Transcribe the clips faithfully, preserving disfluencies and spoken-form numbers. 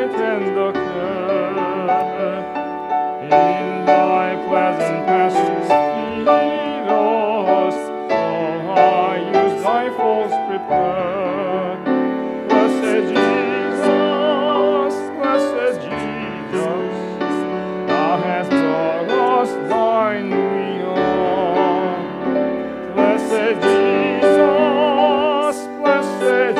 light and the care. In thy pleasant pastures feed us, so I use thy folds prepare. Blessed Jesus, blessed Jesus, thou hast brought us thine will. Blessed Jesus, blessed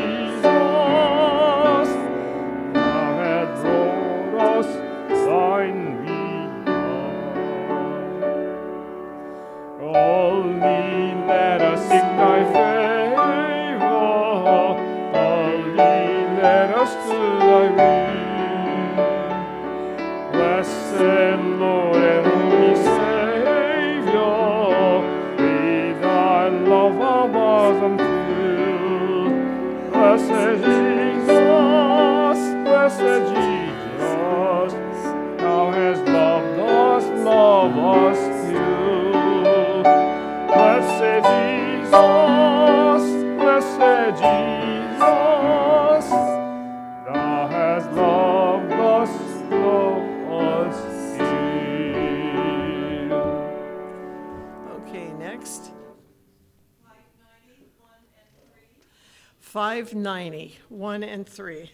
Jesus, thou hast brought us thine will. Only let us seek thy favor, only let us do thy will. Blessed Lord and only Savior, be thy love our bosom filled. Blessed Jesus, blessed Jesus, thou hast loved us, love us still. Blessed Jesus, blessed Jesus, thou hast loved us, love us still. Okay, next. five ninety, one and three.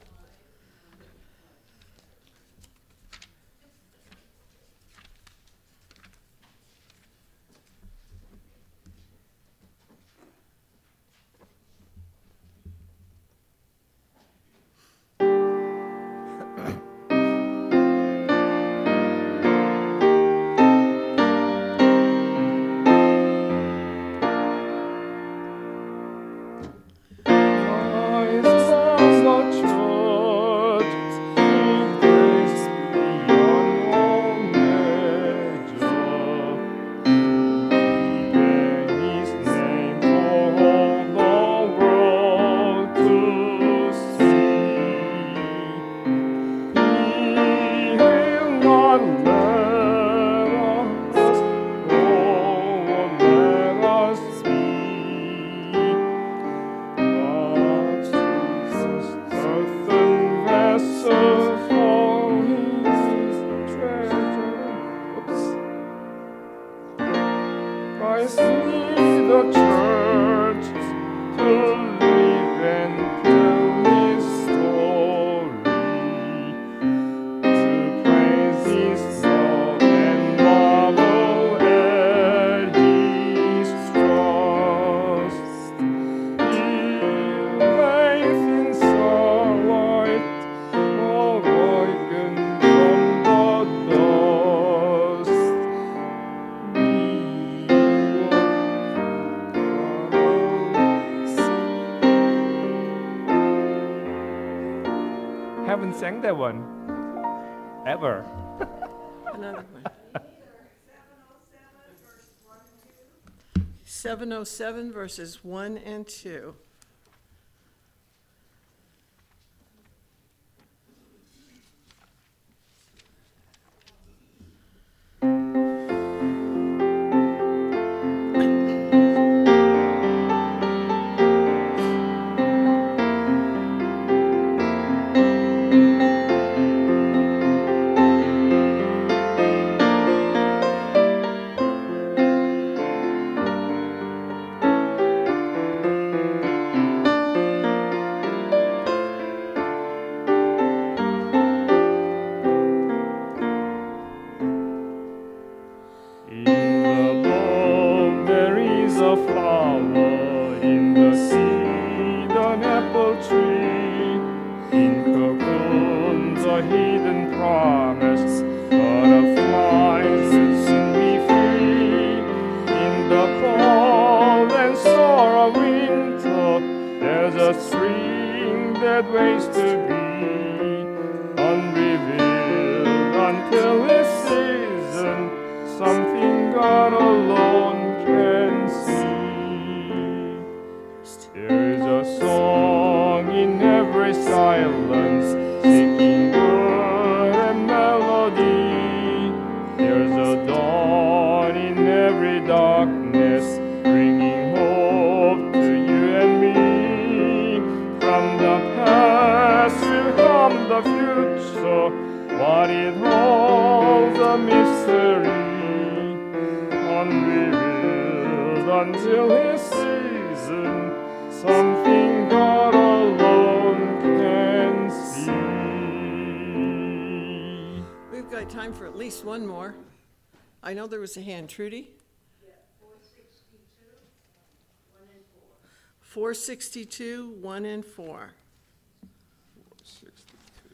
Haven't sang that one ever. Another one. seven oh seven verses one and two. From the past the future, what it holds a mystery, unrevealed until his season, something God alone can see. We've got time for at least one more. I know there was a hand. Trudy? four sixty-two, one and four. sixty-two.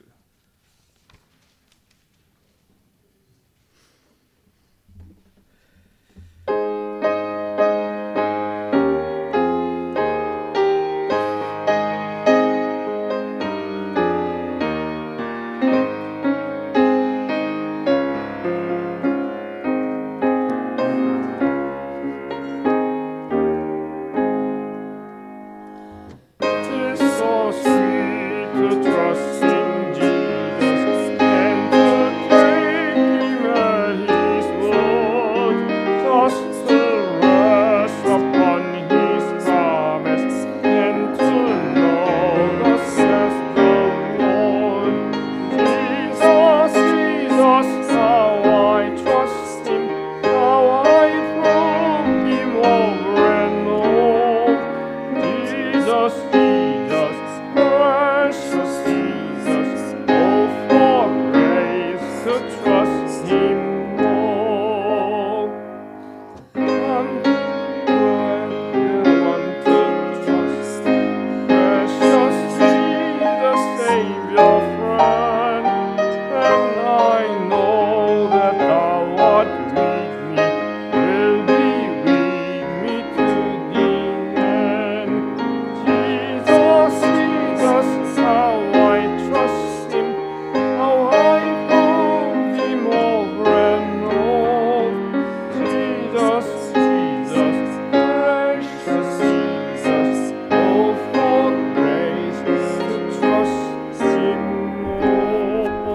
Tis so sweet to trust in Jesus and to take him at his word, just to rest upon his promise and to know thus says the Lord. Jesus, Jesus, how I trust him, how I prove him over and over. Jesus, Jesus, precious Jesus, oh, for grace to trust him more. I'm glad one to trust, precious Jesus, Savior, friend, and I know that thou art with me, will be with me to the end. Jesus, Jesus, how I trust him, how I prove him over and over. Jesus, Jesus, precious Jesus, oh, for grace to trust him more.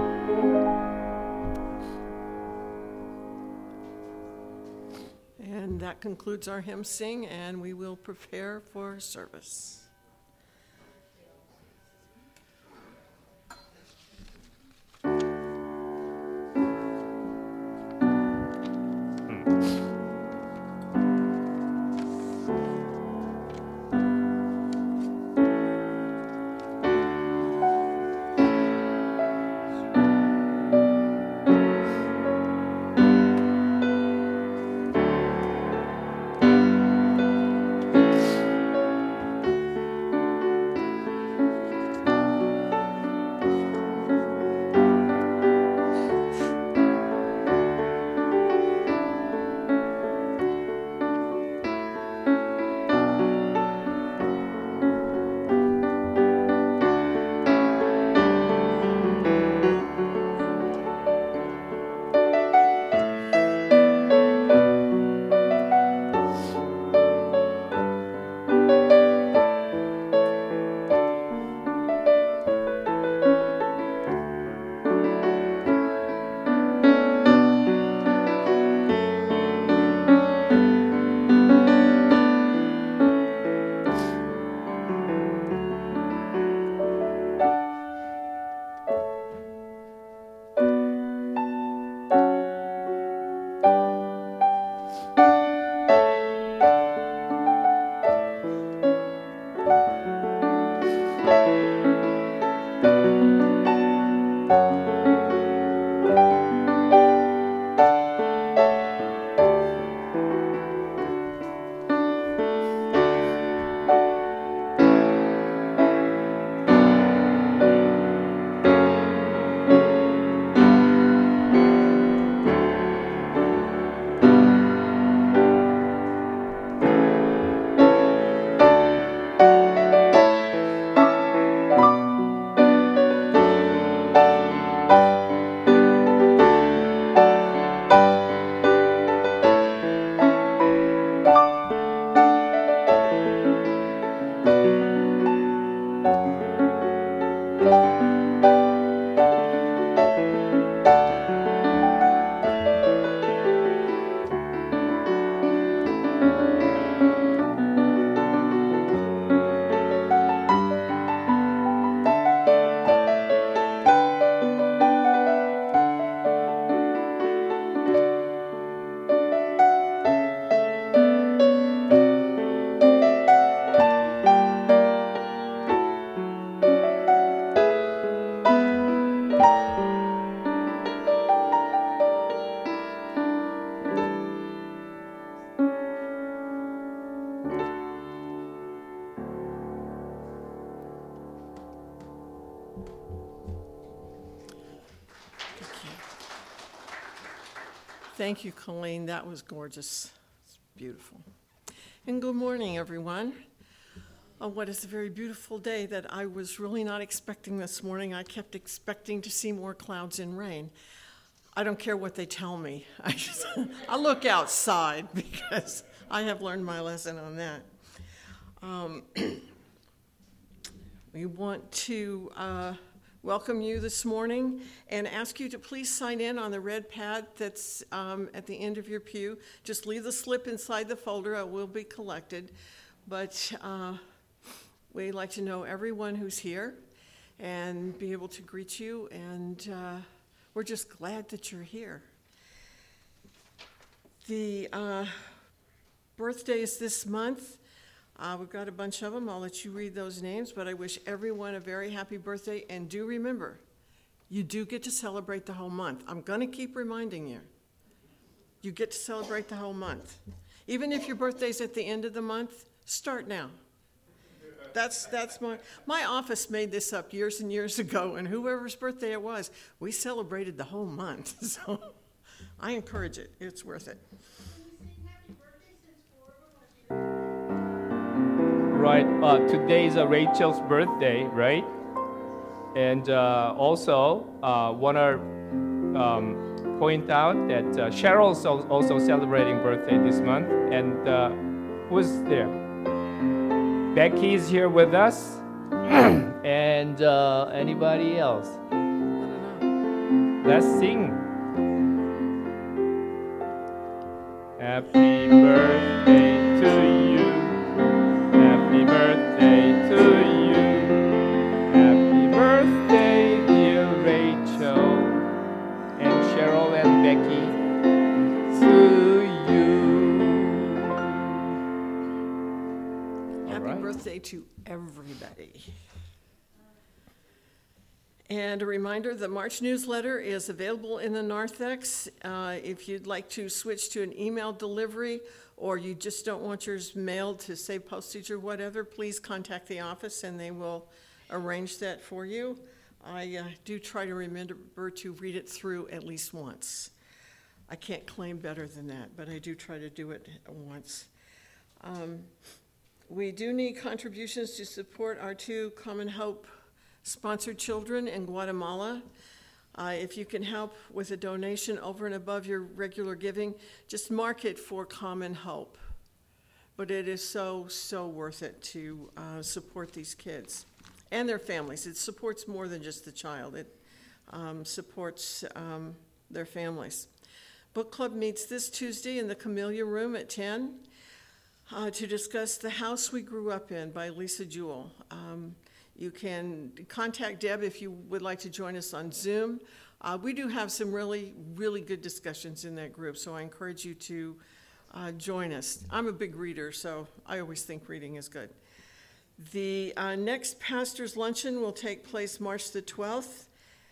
And that concludes our hymn sing, and we will prepare for service. Thank you, Colleen. That was gorgeous. It's beautiful. And good morning, everyone. Oh, what is a very beautiful day that I was really not expecting this morning. I kept expecting to see more clouds and rain. I don't care what they tell me. I just, I look outside because I have learned my lesson on that. Um, we want to uh, welcome you this morning and ask you to please sign in on the red pad that's um, at the end of your pew. Just leave the slip inside the folder. It will be collected. But uh, we'd like to know everyone who's here and be able to greet you. And uh, we're just glad that you're here. The uh, birthdays this month. Uh, we've got a bunch of them. I'll let you read those names, but I wish everyone a very happy birthday. And do remember, you do get to celebrate the whole month. I'm going to keep reminding you. You get to celebrate the whole month. Even if your birthday's at the end of the month, start now. That's that's my my office made this up years and years ago, and whoever's birthday it was, we celebrated the whole month. So I encourage it. It's worth it. Right, uh, today's uh, Rachel's birthday, right? And uh, also, uh, want to um, point out that uh, Cheryl's also celebrating birthday this month. And uh, who's there? Becky's here with us. And uh, anybody else? I don't know. Let's sing. Happy birthday to you. Happy birthday to you. Happy birthday, dear Rachel and Cheryl and Becky, to you. Happy right. birthday to everybody. And a reminder, the March newsletter is available in the narthex. Uh, if you'd like to switch to an email delivery, or you just don't want yours mailed to save postage or whatever, please contact the office and they will arrange that for you. I uh, do try to remember to read it through at least once. I can't claim better than that, but I do try to do it once. Um, we do need contributions to support our two Common Hope sponsored children in Guatemala. Uh, if you can help with a donation over and above your regular giving, just mark it for Common Hope. But it is so, so worth it to uh, support these kids and their families. It supports more than just the child. It um, supports um, their families. Book Club meets this Tuesday in the Camellia Room at ten uh, to discuss The House We Grew Up In by Lisa Jewell. Um, You can contact Deb if you would like to join us on Zoom. Uh, we do have some really, really good discussions in that group, so I encourage you to uh, join us. I'm a big reader, so I always think reading is good. The uh, next Pastor's Luncheon will take place March the twelfth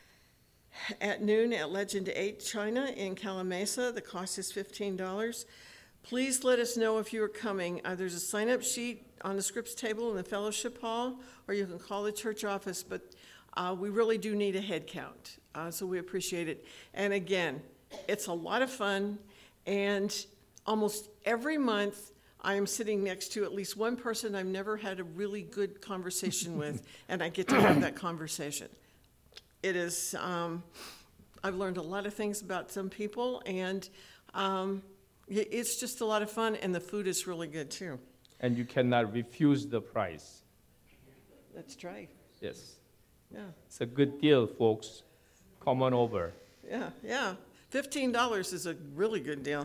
at noon at Legend eight China in Calamasa. The cost is fifteen dollars. Please let us know if you are coming. Uh, there's a sign-up sheet on the scripts table in the fellowship hall, or you can call the church office, but uh, we really do need a head count, uh, so we appreciate it. And again, it's a lot of fun, and almost every month I am sitting next to at least one person I've never had a really good conversation with, and I get to have that conversation. It is, um, I've learned a lot of things about some people, and um, it's just a lot of fun, and the food is really good too. And you cannot refuse the price. That's right. Yes. Yeah, It's a good deal, folks. Come on over. yeah, yeah. fifteen dollars is a really good deal.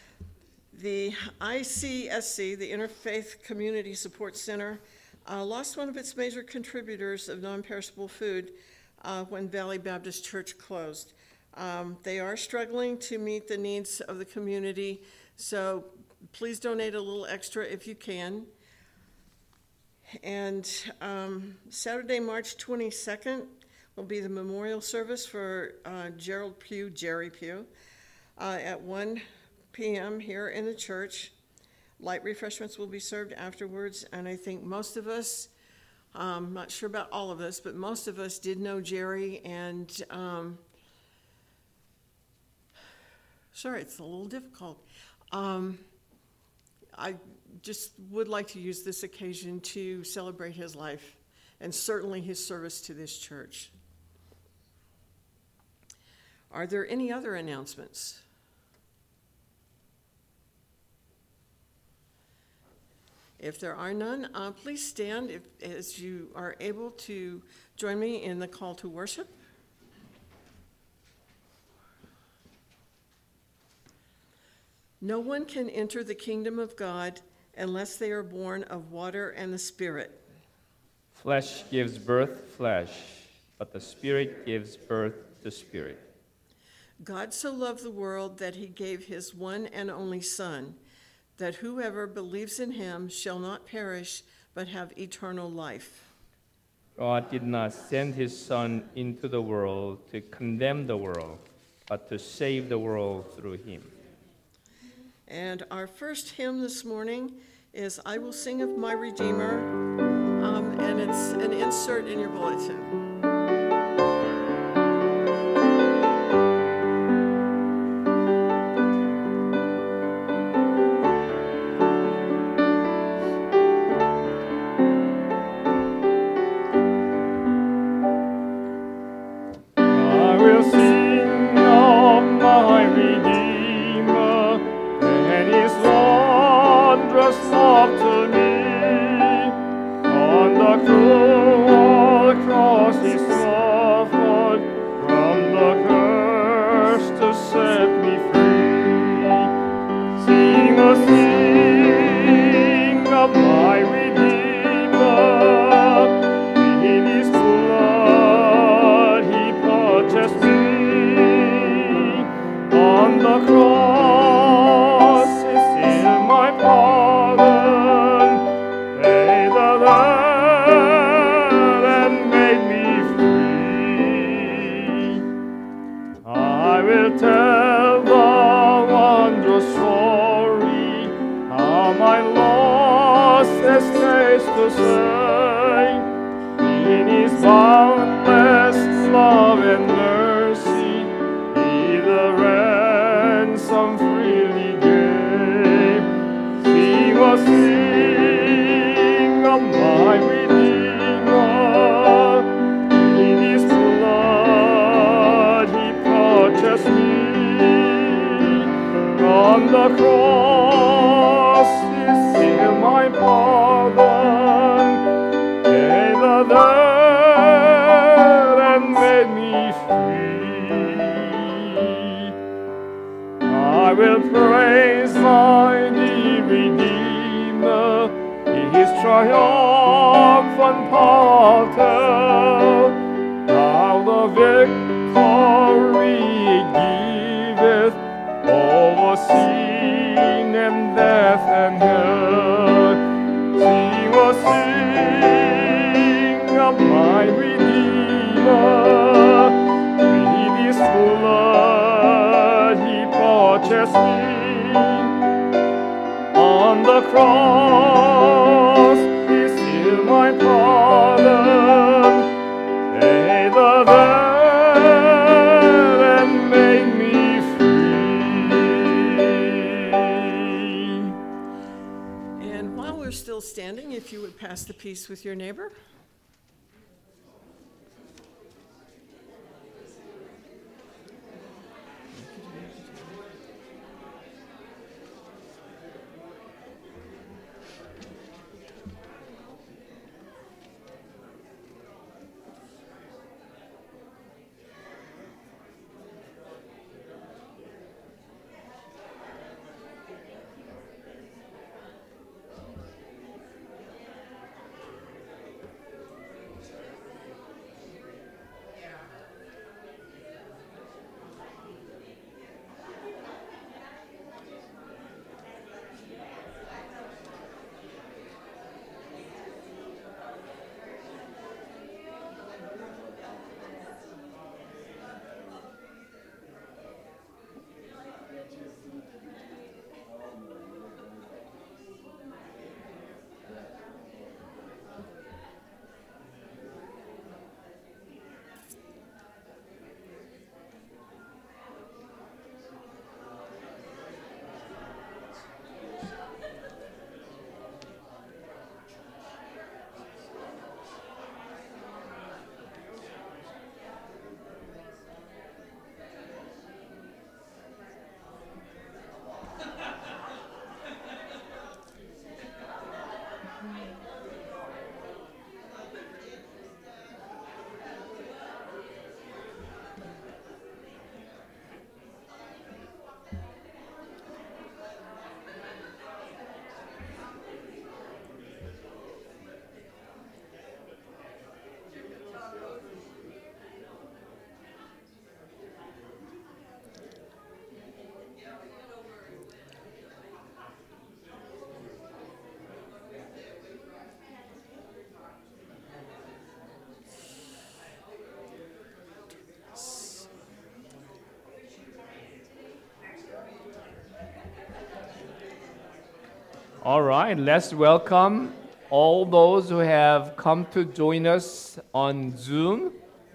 The I C S C, the Interfaith Community Support Center, uh, lost one of its major contributors of non-perishable food uh, when Valley Baptist Church closed. Um, they are struggling to meet the needs of the community, so please donate a little extra if you can. And um, Saturday, March twenty-second, will be the memorial service for uh, Gerald Pugh, Jerry Pugh, uh, at one p.m. here in the church. Light refreshments will be served afterwards, and I think most of us, um, not sure about all of us, but most of us did know Jerry, and um, sorry, it's a little difficult. Um, I just would like to use this occasion to celebrate his life and certainly his service to this church. Are there any other announcements? If there are none, uh, please stand if, as you are able to join me in the call to worship. No one can enter the kingdom of God unless they are born of water and the Spirit. Flesh gives birth flesh, but the Spirit gives birth to spirit. God so loved the world that he gave his one and only Son, that whoever believes in him shall not perish, but have eternal life. God did not send his Son into the world to condemn the world, but to save the world through him. And our first hymn this morning is I Will Sing of My Redeemer, um, and it's an insert in your bulletin. I will sing of my Redeemer and his wondrous love to me. On the cruel cross he suffered from the curse to set me free. Sing a sing of my Redeemer. In his blood he purchased me. On the cross he sealed my pardon, paid the debt and made me free. I will tell the wondrous story, how my loss escapes to say. In his boundless love and mercy, he the ransom freely gave. Sing a sing of my Redeemer. In his blood he purchased me. On the cross he sealed my pardon, paid the debt and made me free. I will praise my dear Redeemer, his triumphant power tell, how the victory giveth over sin and death and hell. Sing a sing of my Redeemer. With his blood he purchased me. On the cross he sealed my pardon, paid the debt and made me free. And while we're still standing, if you would pass the peace with your neighbor. All right, let's welcome all those who have come to join us on Zoom.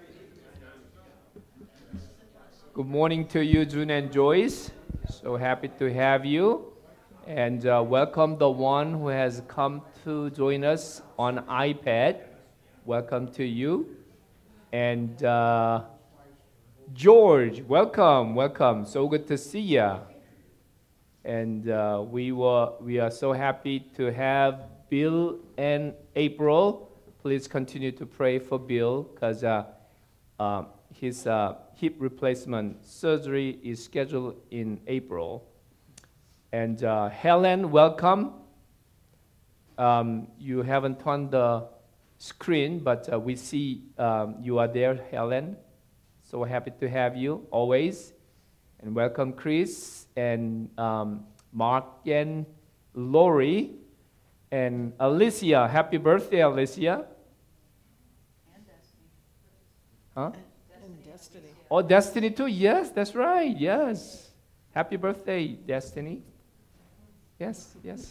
Good morning to you, June and Joyce. So happy to have you. And uh, welcome the one who has come to join us on iPad. Welcome to you. And uh, George, welcome, welcome. So good to see you. And uh, we were we are so happy to have Bill and April. Please continue to pray for Bill because uh, uh, his uh, hip replacement surgery is scheduled in April. And uh, Helen, welcome. Um, you haven't turned the screen, but uh, we see um, you are there, Helen. So happy to have you always. And welcome Chris and um, Mark and Lori and Alicia. Happy birthday, Alicia. And Destiny. Huh? And Destiny. Oh, Destiny too. Yes, that's right. Yes. Happy birthday, Destiny. Yes, yes.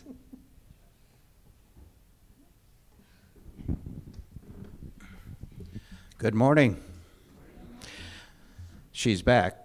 Good morning. She's back.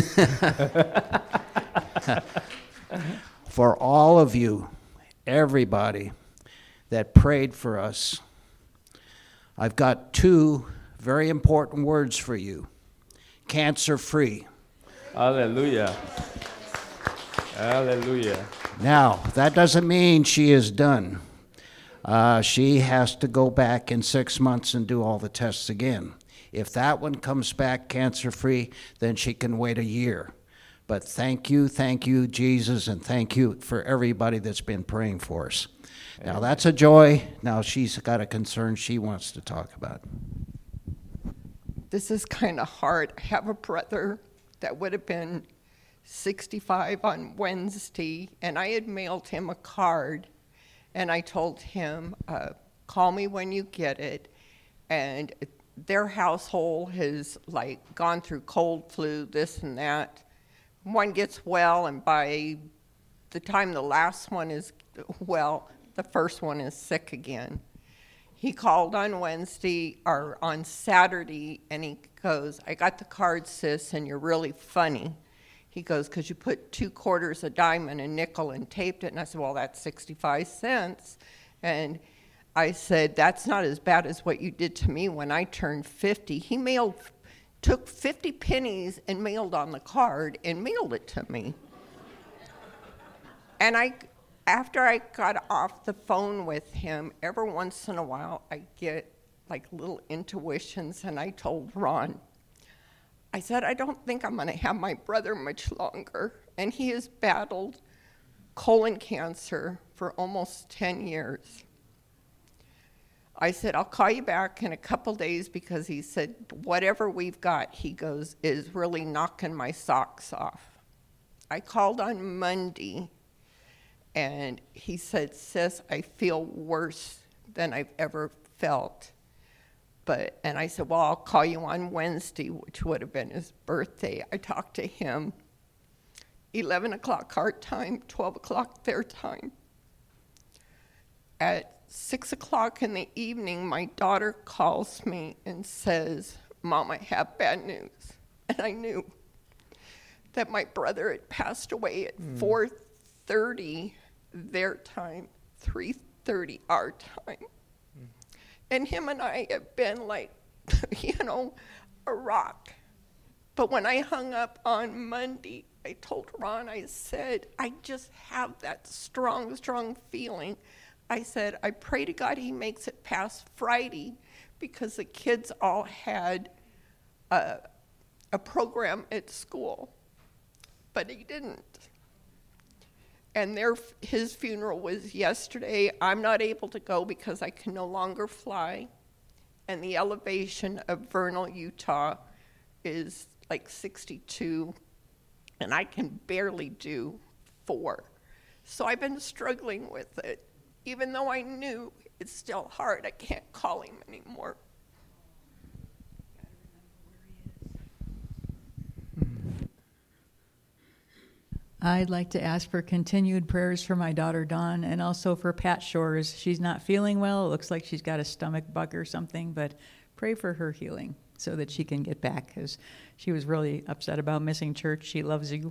For all of you, everybody that prayed for us, I've got two very important words for you. Cancer-free. Hallelujah. Hallelujah. Now, that doesn't mean she is done. Uh, she has to go back in six months and do all the tests again. If that one comes back cancer-free, then she can wait a year. But thank you, thank you, Jesus, and thank you for everybody that's been praying for us. Amen. Now, that's a joy. Now, she's got a concern she wants to talk about. This is kind of hard. I have a brother that would have been sixty-five on Wednesday, and I had mailed him a card, and I told him, uh, call me when you get it. And their household has like gone through cold, flu, this and that. One gets well, and by the time the last one is well, the first one is sick again. He called on Wednesday or on Saturday, and he goes, I got the card, sis, and you're really funny. He goes, because you put two quarters, a dime, and a nickel and taped it. And I said, well, that's sixty-five cents. And I said, that's not as bad as what you did to me when I turned fifty. He mailed, took fifty pennies and mailed on the card and mailed it to me. And I, after I got off the phone with him, every once in a while I get like little intuitions, and I told Ron, I said, I don't think I'm going to have my brother much longer. And he has battled colon cancer for almost ten years. I said, I'll call you back in a couple days because he said, whatever we've got, he goes, is really knocking my socks off. I called on Monday, and he said, sis, I feel worse than I've ever felt. But, and I said, well, I'll call you on Wednesday, which would have been his birthday. I talked to him, eleven o'clock our time, twelve o'clock their time. At six o'clock in the evening, my daughter calls me and says, Mom, I have bad news. And I knew that my brother had passed away at mm. four thirty their time, three thirty our time. And him and I have been like, you know, a rock. But when I hung up on Monday, I told Ron, I said, I just have that strong, strong feeling. I said, I pray to God he makes it past Friday because the kids all had a, a program at school, but he didn't. And their, his funeral was yesterday. I'm not able to go because I can no longer fly. And the elevation of Vernal, Utah is like sixty-two, and I can barely do four. So I've been struggling with it. Even though I knew it's still hard, I can't call him anymore. I'd like to ask for continued prayers for my daughter Dawn and also for Pat Shores. She's not feeling well. It looks like she's got a stomach bug or something, but pray for her healing so that she can get back, because she was really upset about missing church. She loves you.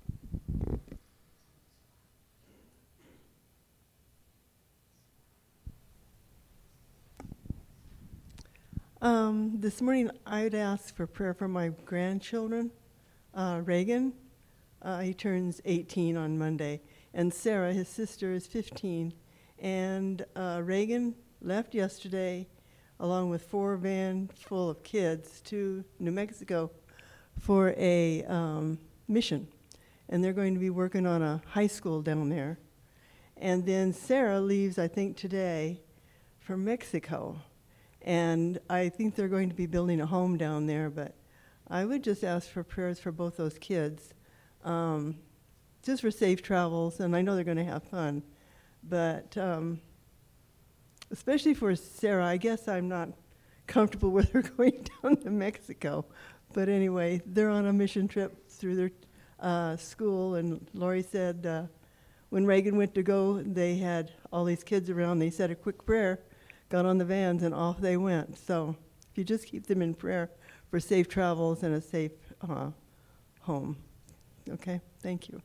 Um, this morning, I'd ask for prayer for my grandchildren. Uh, Reagan, uh, he turns eighteen on Monday, and Sarah, his sister, is fifteen. And uh, Reagan left yesterday, along with four vans full of kids, to New Mexico for a um, mission. And they're going to be working on a high school down there. And then Sarah leaves, I think, today for Mexico. And I think they're going to be building a home down there, but I would just ask for prayers for both those kids, um, just for safe travels, and I know they're going to have fun. But um, especially for Sarah, I guess I'm not comfortable with her going down to Mexico. But anyway, they're on a mission trip through their uh, school, and Lori said uh, when Reagan went to go, they had all these kids around. They said a quick prayer, got on the vans, and off they went. So if you just keep them in prayer for safe travels and a safe uh, home. Okay, thank you.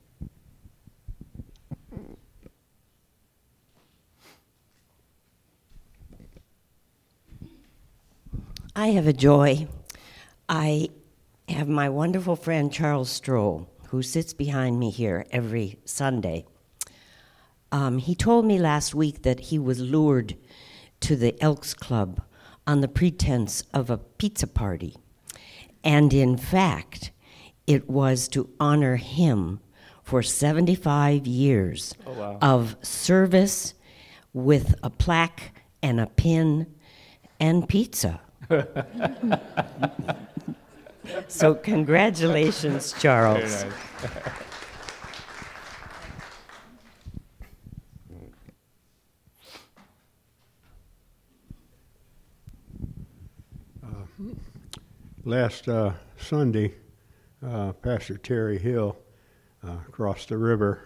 I have a joy. I have my wonderful friend Charles Stroll, who sits behind me here every Sunday. Um, he told me last week that he was lured to the Elks Club on the pretense of a pizza party. And in fact, it was to honor him for seventy-five years Oh, wow. of service with a plaque and a pin and pizza. So congratulations, Charles. Very nice. Last uh, Sunday, uh, Pastor Terry Hill uh, crossed the river,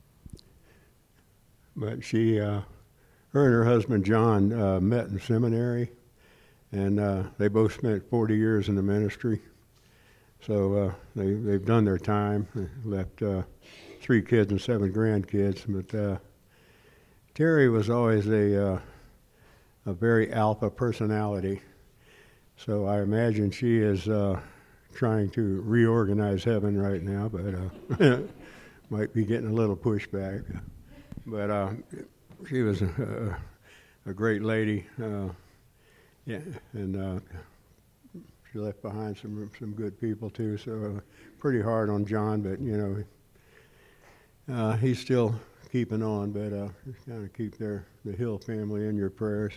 but she, uh, her and her husband John uh, met in seminary, and uh, they both spent forty years in the ministry. So uh, they, they've done their time, they left uh, three kids and seven grandkids, but uh, Terry was always a, uh, a very alpha personality. So I imagine she is uh, trying to reorganize heaven right now, but uh, might be getting a little pushback. But uh, she was a, a great lady, uh, yeah, and uh, she left behind some some good people too. So uh, pretty hard on John, but you know uh, he's still keeping on. But uh, just kind of keep their the Hill family in your prayers.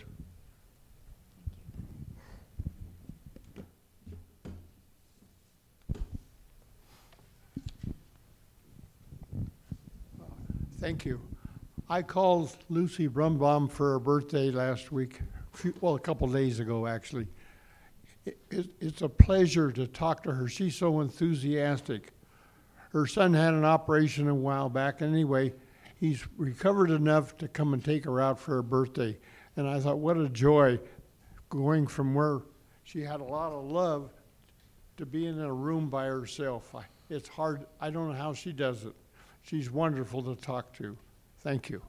Thank you. I called Lucy Brumbaum for her birthday last week, few, well, a couple days ago, actually. It, it, it's a pleasure to talk to her. She's so enthusiastic. Her son had an operation a while back. Anyway, he's recovered enough to come and take her out for her birthday. And I thought, what a joy going from where she had a lot of love to being in a room by herself. I, it's hard. I don't know how she does it. She's wonderful to talk to. Thank you.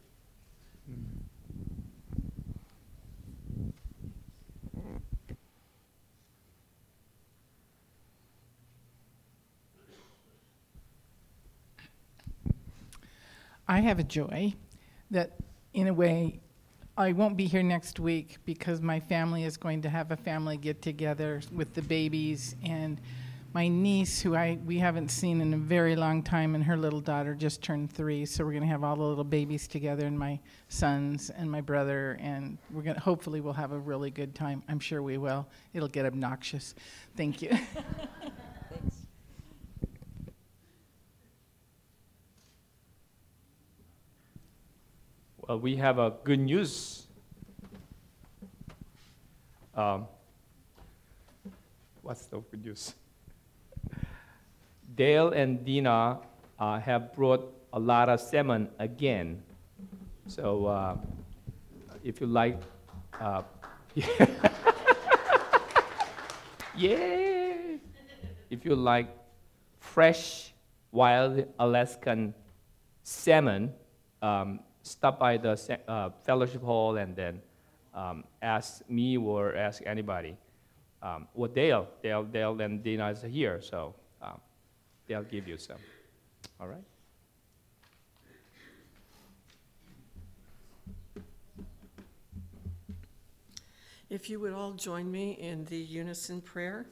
I have a joy that, in a way, I won't be here next week because my family is going to have a family get-together with the babies, and my niece, who I we haven't seen in a very long time, and her little daughter just turned three, so we're going to have all the little babies together, and my sons and my brother, and we're going to hopefully we'll have a really good time. I'm sure we will. It'll get obnoxious. Thank you. Thanks. Well, we have a good news. Um, what's the good news? Dale and Dina uh, have brought a lot of salmon again. So uh, if you like, uh, yeah, if you like fresh wild Alaskan salmon, um, stop by the uh, fellowship hall and then um, ask me or ask anybody. Um, or Dale, Dale, Dale and Dina is here, so um, they'll give you some. All right? If you would all join me in the unison prayer.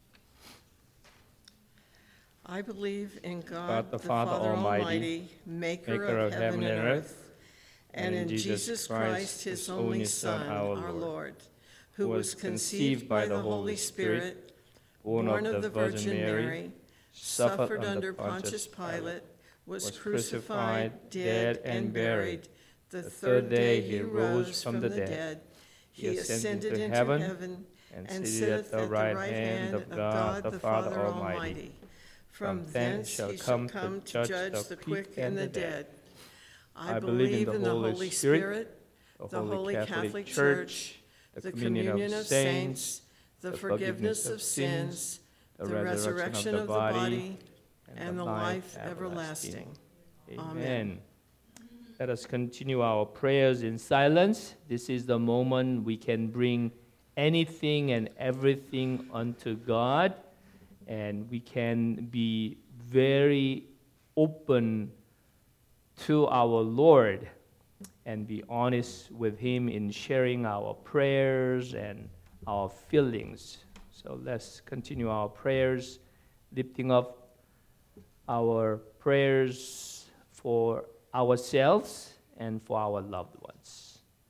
I believe in God, God the, the Father Father Almighty, Almighty, maker, maker of, of heaven and earth, and in Jesus Jesus Christ, his only Son, our Lord, who was conceived by the Holy Spirit, born of the Virgin Mary, suffered under Pontius Pilate, was crucified, dead, and buried. The third day he rose from the dead. He ascended into heaven and sitteth at the right hand of God the Father Almighty. From thence he shall come to judge the quick and the dead. I believe in the Holy Spirit, the Holy Catholic Church, the communion of saints, the forgiveness of sins, the resurrection of the body, and the life everlasting. Amen. Let us continue our prayers in silence. This is the moment we can bring anything and everything unto God, and we can be very open to our Lord and be honest with Him in sharing our prayers and our feelings. So let's continue our prayers, lifting up our prayers for ourselves and for our loved ones.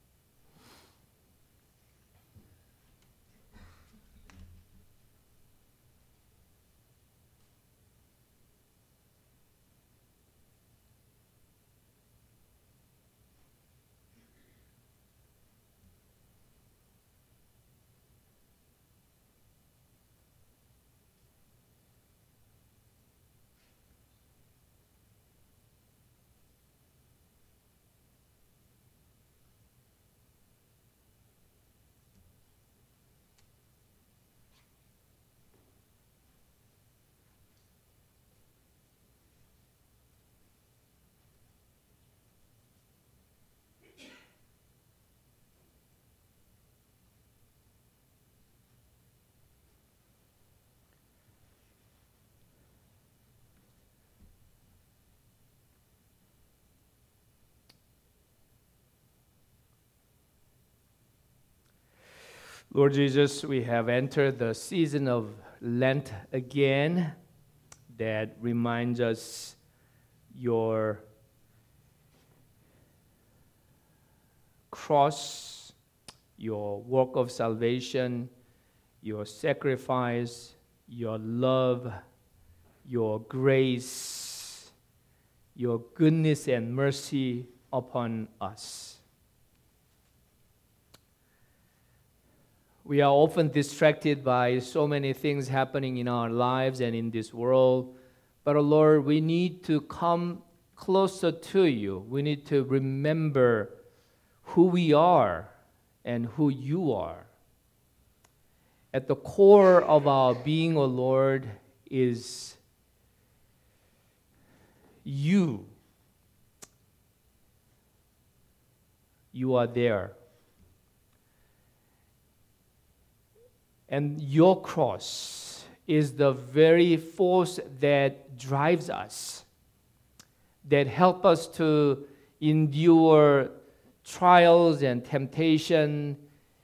Lord Jesus, we have entered the season of Lent again that reminds us your cross, your work of salvation, your sacrifice, your love, your grace, your goodness and mercy upon us. We are often distracted by so many things happening in our lives and in this world. But, oh Lord, we need to come closer to you. We need to remember who we are and who you are. At the core of our being, O Lord, is you. You are there. And your cross is the very force that drives us, that helps us to endure trials and temptation,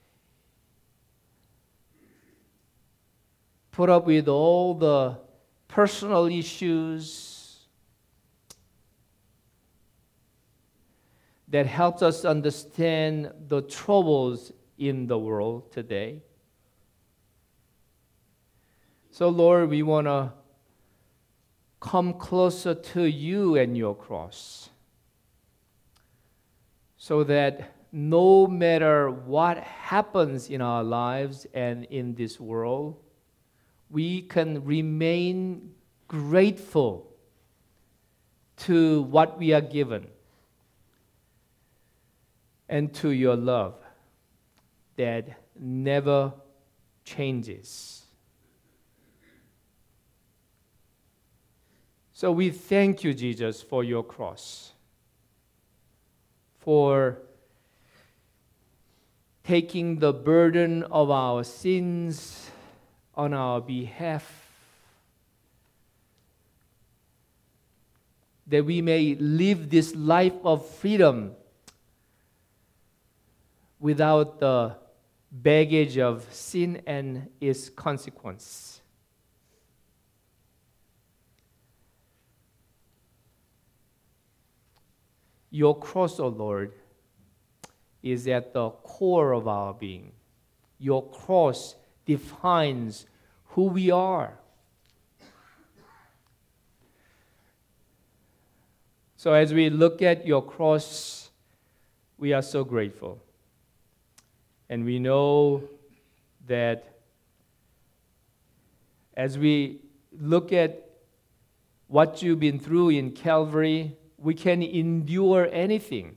put up with all the personal issues, that helps us understand the troubles in the world today. So, Lord, we want to come closer to you and your cross so that no matter what happens in our lives and in this world, we can remain grateful to what we are given and to your love that never changes. So we thank you, Jesus, for your cross, for taking the burden of our sins on our behalf, that we may live this life of freedom without the baggage of sin and its consequence. Your cross, O Lord, is at the core of our being. Your cross defines who we are. So as we look at your cross, we are so grateful. And we know that as we look at what you've been through in Calvary, we can endure anything,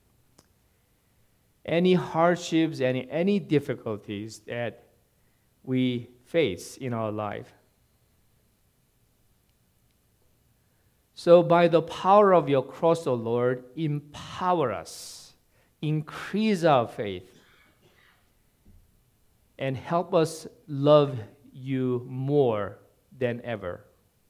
any hardships, any, any difficulties that we face in our life. So by the power of your cross, O Lord, empower us, increase our faith, and help us love you more than ever.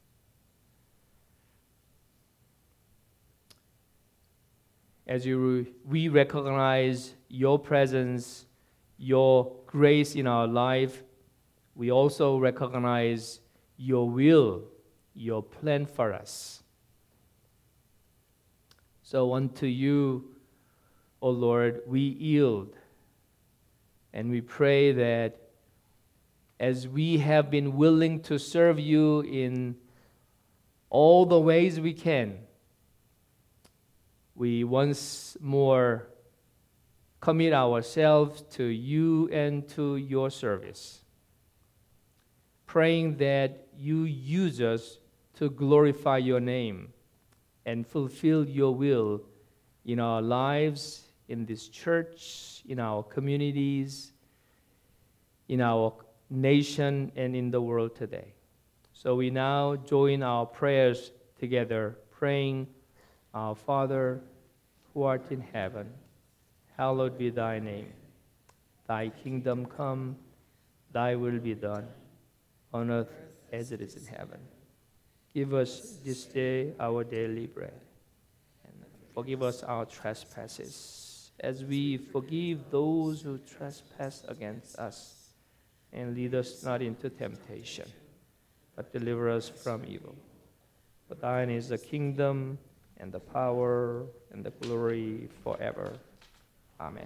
As you, we recognize your presence, your grace in our life, we also recognize your will, your plan for us. So unto you, O Lord, we yield. And we pray that as we have been willing to serve you in all the ways we can, we once more commit ourselves to you and to your service, praying that you use us to glorify your name and fulfill your will in our lives, in this church, in our communities, in our nation, and in the world today. So we now join our prayers together, praying, Our Father, who art in heaven, hallowed be thy name. Thy kingdom come, thy will be done, on earth as it is in heaven. Give us this day our daily bread, and forgive us our trespasses, as we forgive those who trespass against us. And lead us not into temptation, but deliver us from evil. For thine is the kingdom, and the power, and the glory forever. Amen.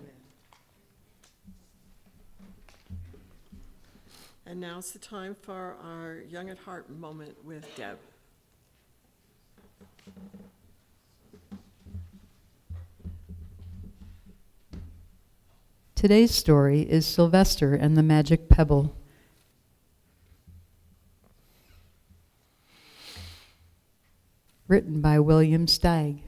And now's the time for our Young at Heart moment with Deb. Today's story is Sylvester and the Magic Pebble. Written by William Steig.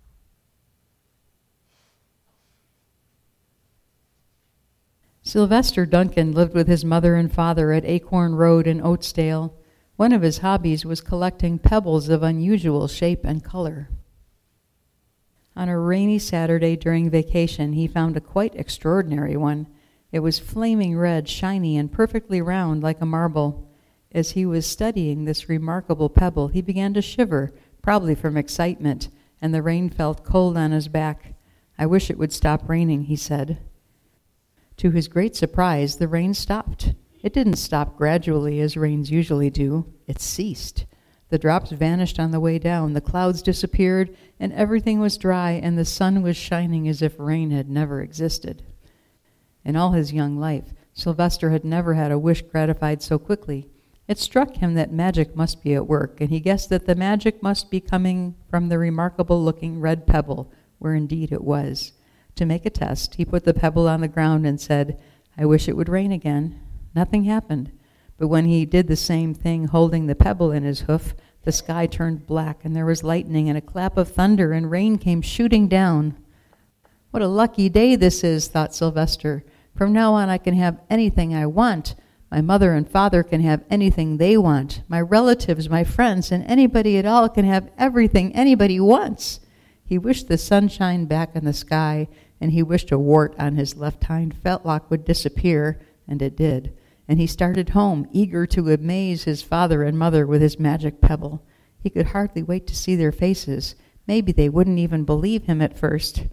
Sylvester Duncan lived with his mother and father at Acorn Road in Oatsdale. One of his hobbies was collecting pebbles of unusual shape and color. On a rainy Saturday during vacation, he found a quite extraordinary one. It was flaming red, shiny, and perfectly round like a marble. As he was studying this remarkable pebble, he began to shiver, probably from excitement, and the rain felt cold on his back. "I wish it would stop raining," he said. To his great surprise, the rain stopped. It didn't stop gradually as rains usually do. It ceased. The drops vanished on the way down, the clouds disappeared, and everything was dry, and the sun was shining as if rain had never existed. In all his young life, Sylvester had never had a wish gratified so quickly. It struck him that magic must be at work, and he guessed that the magic must be coming from the remarkable-looking red pebble, where indeed it was. To make a test, he put the pebble on the ground and said, "I wish it would rain again." Nothing happened, but when he did the same thing holding the pebble in his hoof, The sky turned black, and there was lightning and a clap of thunder, and rain came shooting down. What a lucky day this is, thought Sylvester. From now on I can have anything I want. My mother and father can have anything they want. My relatives, my friends, and anybody at all can have everything anybody wants. He wished the sunshine back in the sky, and he wished a wart on his left hind fetlock would disappear, and it did. And he started home, eager to amaze his father and mother with his magic pebble. He could hardly wait to see their faces. Maybe they wouldn't even believe him at first.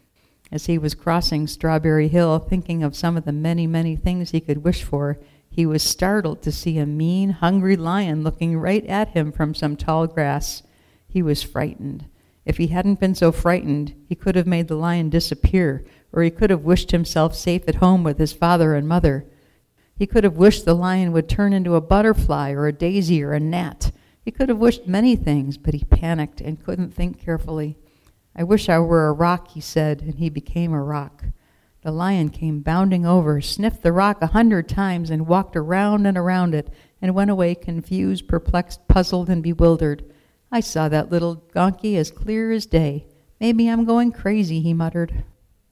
As he was crossing Strawberry Hill, thinking of some of the many, many things he could wish for, he was startled to see a mean, hungry lion looking right at him from some tall grass. He was frightened. If he hadn't been so frightened, he could have made the lion disappear, or he could have wished himself safe at home with his father and mother. He could have wished the lion would turn into a butterfly or a daisy or a gnat. He could have wished many things, but he panicked and couldn't think carefully. I wish I were a rock, he said, and he became a rock. The lion came bounding over, sniffed the rock a hundred times, and walked around and around it, and went away confused, perplexed, puzzled, and bewildered. I saw that little donkey as clear as day. Maybe I'm going crazy, he muttered.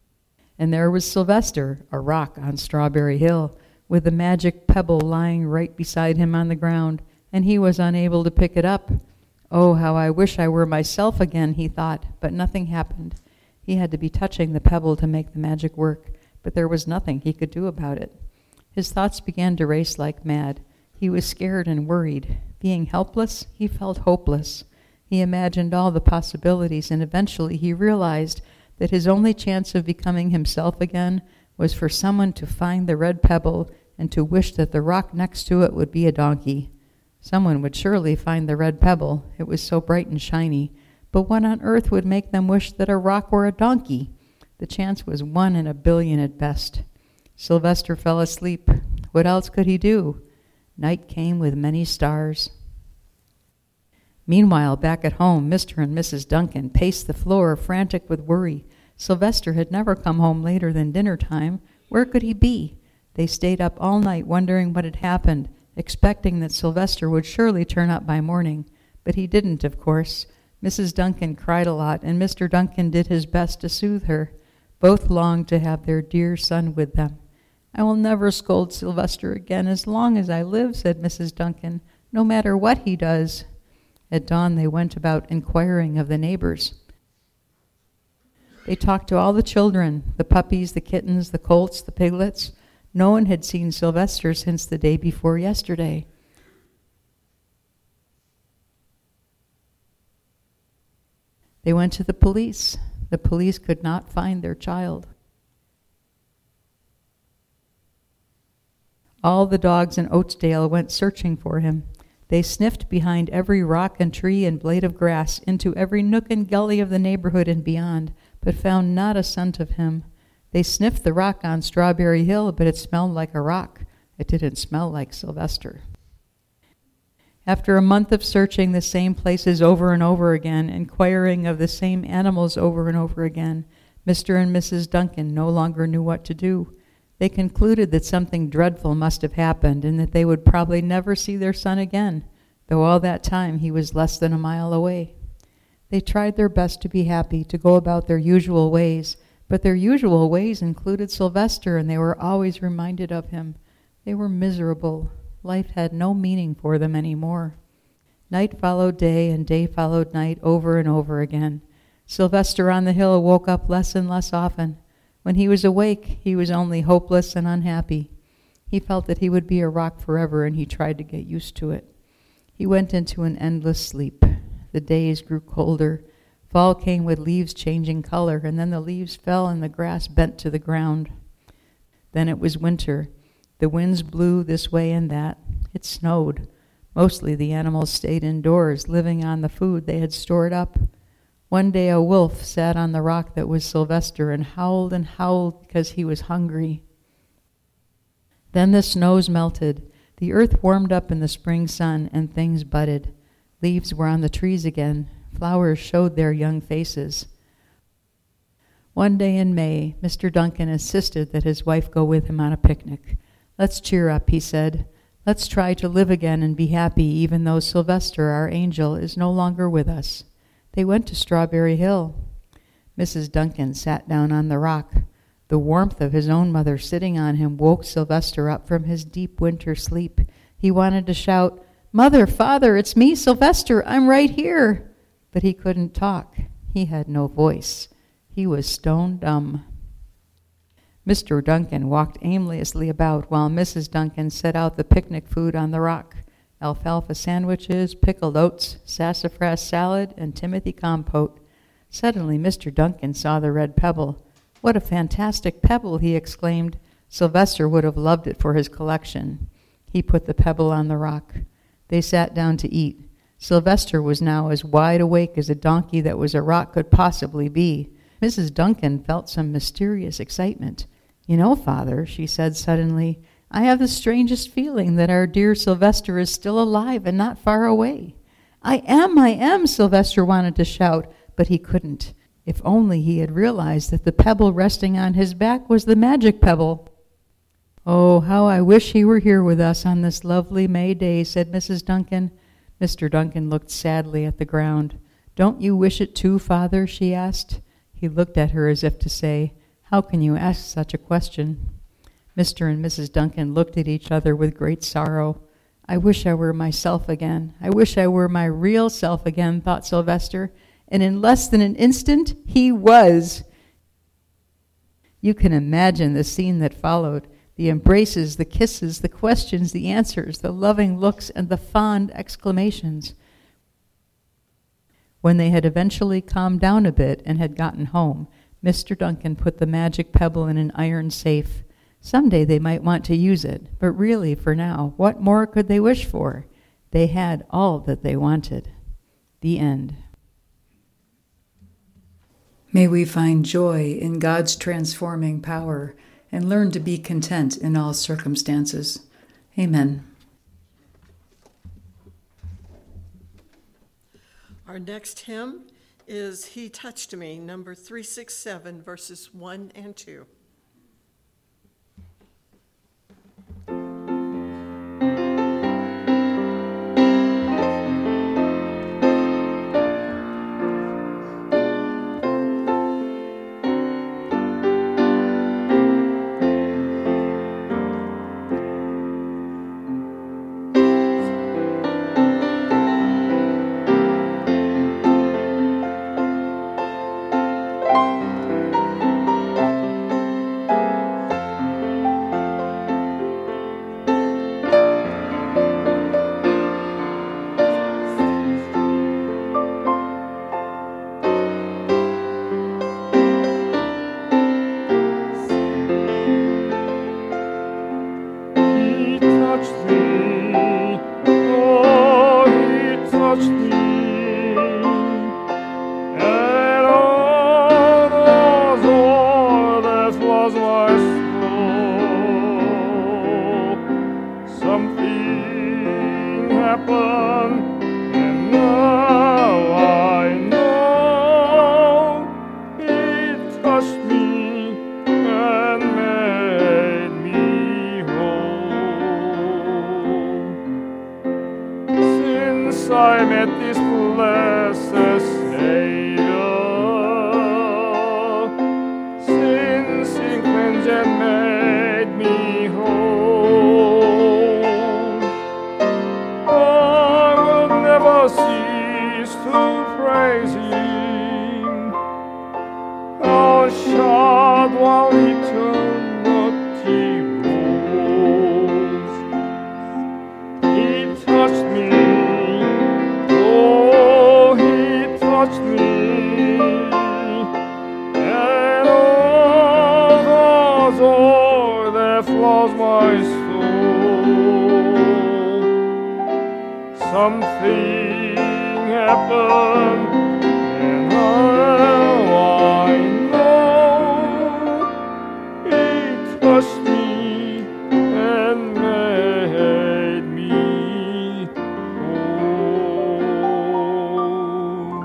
And there was Sylvester, a rock on Strawberry Hill, with the magic pebble lying right beside him on the ground, and he was unable to pick it up. Oh, how I wish I were myself again, he thought, but nothing happened. He had to be touching the pebble to make the magic work, but there was nothing he could do about it. His thoughts began to race like mad. He was scared and worried. Being helpless, he felt hopeless. He imagined all the possibilities, and eventually he realized that his only chance of becoming himself again was for someone to find the red pebble and to wish that the rock next to it would be a donkey. Someone would surely find the red pebble. It was so bright and shiny. But what on earth would make them wish that a rock were a donkey? The chance was one in a billion at best. Sylvester fell asleep. What else could he do? Night came with many stars. Meanwhile, back at home, Mister and Missus Duncan paced the floor, frantic with worry. Sylvester had never come home later than dinner time. Where could he be? They stayed up all night wondering what had happened, expecting that Sylvester would surely turn up by morning. But he didn't, of course. Missus Duncan cried a lot, and Mister Duncan did his best to soothe her. Both longed to have their dear son with them. I will never scold Sylvester again as long as I live, said Missus Duncan, no matter what he does. At dawn they went about inquiring of the neighbors. They talked to all the children, the puppies, the kittens, the colts, the piglets. No one had seen Sylvester since the day before yesterday. They went to the police. The police could not find their child. All the dogs in Oatsdale went searching for him. They sniffed behind every rock and tree and blade of grass, into every nook and gully of the neighborhood and beyond, but found not a scent of him. They sniffed the rock on Strawberry Hill, but it smelled like a rock. It didn't smell like Sylvester. After a month of searching the same places over and over again, inquiring of the same animals over and over again, Mister and Missus Duncan no longer knew what to do. They concluded that something dreadful must have happened and that they would probably never see their son again, though all that time he was less than a mile away. They tried their best to be happy, to go about their usual ways, but their usual ways included Sylvester, and they were always reminded of him. They were miserable. Life had no meaning for them anymore. Night followed day, and day followed night over and over again. Sylvester on the hill woke up less and less often. When he was awake, he was only hopeless and unhappy. He felt that he would be a rock forever, and he tried to get used to it. He went into an endless sleep. The days grew colder. Fall came with leaves changing color, and then the leaves fell and the grass bent to the ground. Then it was winter. The winds blew this way and that. It snowed. Mostly the animals stayed indoors, living on the food they had stored up. One day a wolf sat on the rock that was Sylvester and howled and howled because he was hungry. Then the snows melted. The earth warmed up in the spring sun, and things budded. Leaves were on the trees again. Flowers showed their young faces. One day in May, Mister Duncan insisted that his wife go with him on a picnic. Let's cheer up, he said. Let's try to live again and be happy, even though Sylvester, our angel, is no longer with us. They went to Strawberry Hill. Missus Duncan sat down on the rock. The warmth of his own mother sitting on him woke Sylvester up from his deep winter sleep. He wanted to shout, "Mother, Father, it's me, Sylvester, I'm right here." But he couldn't talk. He had no voice. He was stone dumb. Mister Duncan walked aimlessly about while Missus Duncan set out the picnic food on the rock: alfalfa sandwiches, pickled oats, sassafras salad, and Timothy compote. Suddenly Mister Duncan saw the red pebble. "What a fantastic pebble," he exclaimed. Sylvester would have loved it for his collection. He put the pebble on the rock. They sat down to eat. Sylvester was now as wide awake as a donkey that was a rock could possibly be. Missus Duncan felt some mysterious excitement. "You know, Father," she said suddenly, "I have the strangest feeling that our dear Sylvester is still alive and not far away." "I am, I am," Sylvester wanted to shout, but he couldn't. If only he had realized that the pebble resting on his back was the magic pebble. "Oh, how I wish he were here with us on this lovely May day," said Missus Duncan. Mister Duncan looked sadly at the ground. "Don't you wish it too, Father?" she asked. He looked at her as if to say, "How can you ask such a question?" Mister and Missus Duncan looked at each other with great sorrow. "I wish I were myself again. I wish I were my real self again," thought Sylvester. And in less than an instant, he was. You can imagine the scene that followed: the embraces, the kisses, the questions, the answers, the loving looks, and the fond exclamations. When they had eventually calmed down a bit and had gotten home, Mister Duncan put the magic pebble in an iron safe. Someday they might want to use it, but really, for now, what more could they wish for? They had all that they wanted. The end. May we find joy in God's transforming power and learn to be content in all circumstances. Amen. Our next hymn is "He Touched Me," number three sixty-seven, verses one and two. I met this blessed Savior, since He cleansed and made me whole. I will never cease to praise Him, I shall while eternity rolls. He touched me, touched me, and all the joy that floods my soul. Something happened, and now I know He touched me and made me whole.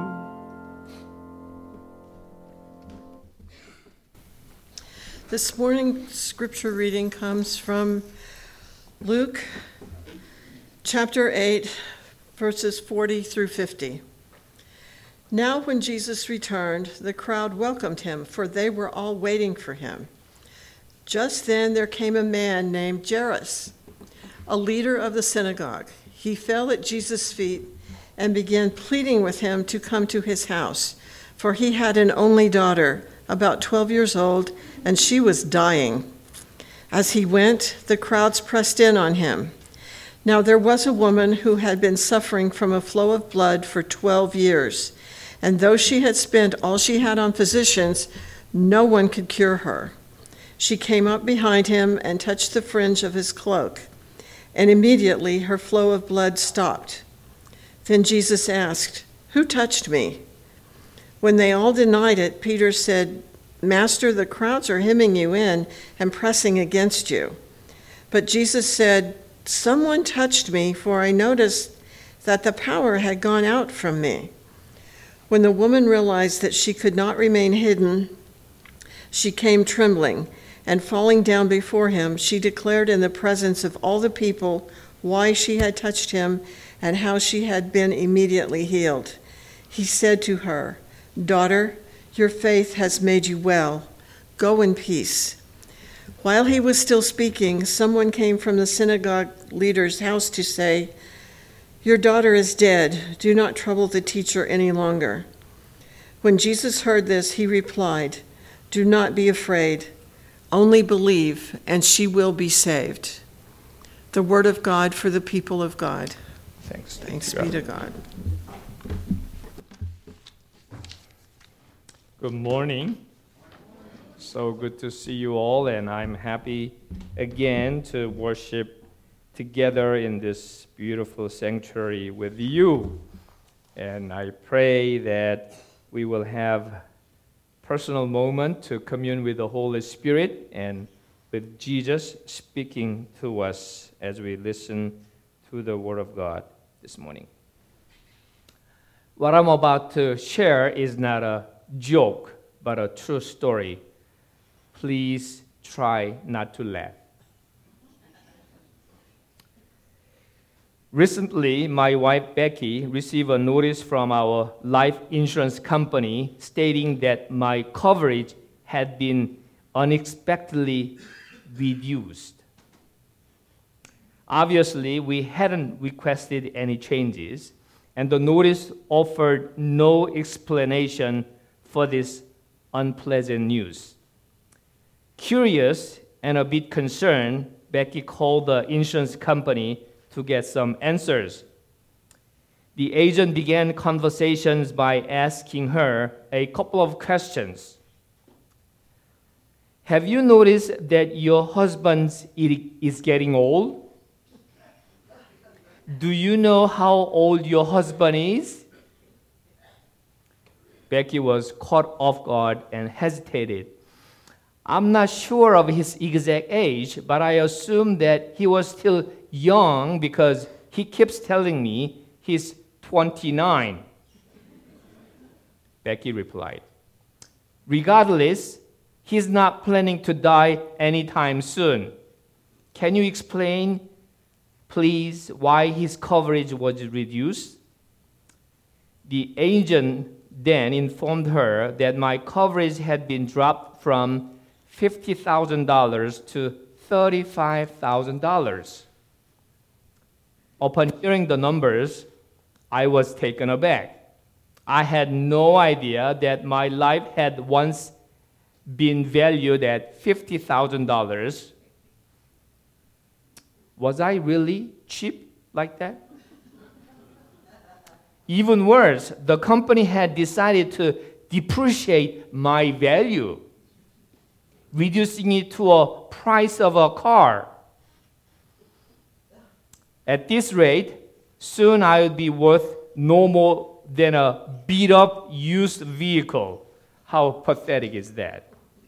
This morning's scripture reading comes from Luke chapter eight, verses forty through fifty. Now when Jesus returned, the crowd welcomed him, for they were all waiting for him. Just then there came a man named Jairus, a leader of the synagogue. He fell at Jesus' feet and began pleading with him to come to his house, for he had an only daughter, about twelve years old, and she was dying. As he went, the crowds pressed in on him. Now there was a woman who had been suffering from a flow of blood for twelve years, and though she had spent all she had on physicians, no one could cure her. She came up behind him and touched the fringe of his cloak, and immediately her flow of blood stopped. Then Jesus asked, "Who touched me?" When they all denied it, Peter said, "Master, the crowds are hemming you in and pressing against you." But Jesus said, "Someone touched me, for I noticed that the power had gone out from me." When the woman realized that she could not remain hidden, she came trembling, and falling down before him, she declared in the presence of all the people why she had touched him and how she had been immediately healed. He said to her, "Daughter, your faith has made you well. Go in peace." While he was still speaking, someone came from the synagogue leader's house to say, "Your daughter is dead. Do not trouble the teacher any longer." When Jesus heard this, he replied, "Do not be afraid. Only believe, and she will be saved." The word of God for the people of God. Thanks. Thanks be to God. Good morning. So good to see you all, and I'm happy again to worship together in this beautiful sanctuary with you. And I pray that we will have personal moment to commune with the Holy Spirit and with Jesus speaking to us as we listen to the Word of God this morning. What I'm about to share is not a joke, but a true story. Please try not to laugh. Recently, my wife Becky received a notice from our life insurance company stating that my coverage had been unexpectedly reduced. Obviously, we hadn't requested any changes, and the notice offered no explanation for this unpleasant news. Curious and a bit concerned, Becky called the insurance company to get some answers. The agent began conversations by asking her a couple of questions. Have you noticed that your husband is getting old? Do you know how old your husband is? Becky was caught off guard and hesitated. I'm not sure of his exact age, but I assume that he was still young because he keeps telling me he's twenty-nine. Becky replied, regardless, he's not planning to die anytime soon. Can you explain, please, why his coverage was reduced? The agent then informed her that my coverage had been dropped from fifty thousand dollars to thirty-five thousand dollars. Upon hearing the numbers, I was taken aback. I had no idea that my life had once been valued at fifty thousand dollars. Was I really cheap like that? Even worse, the company had decided to depreciate my value, reducing it to a price of a car. At this rate, soon I would be worth no more than a beat-up used vehicle. How pathetic is that?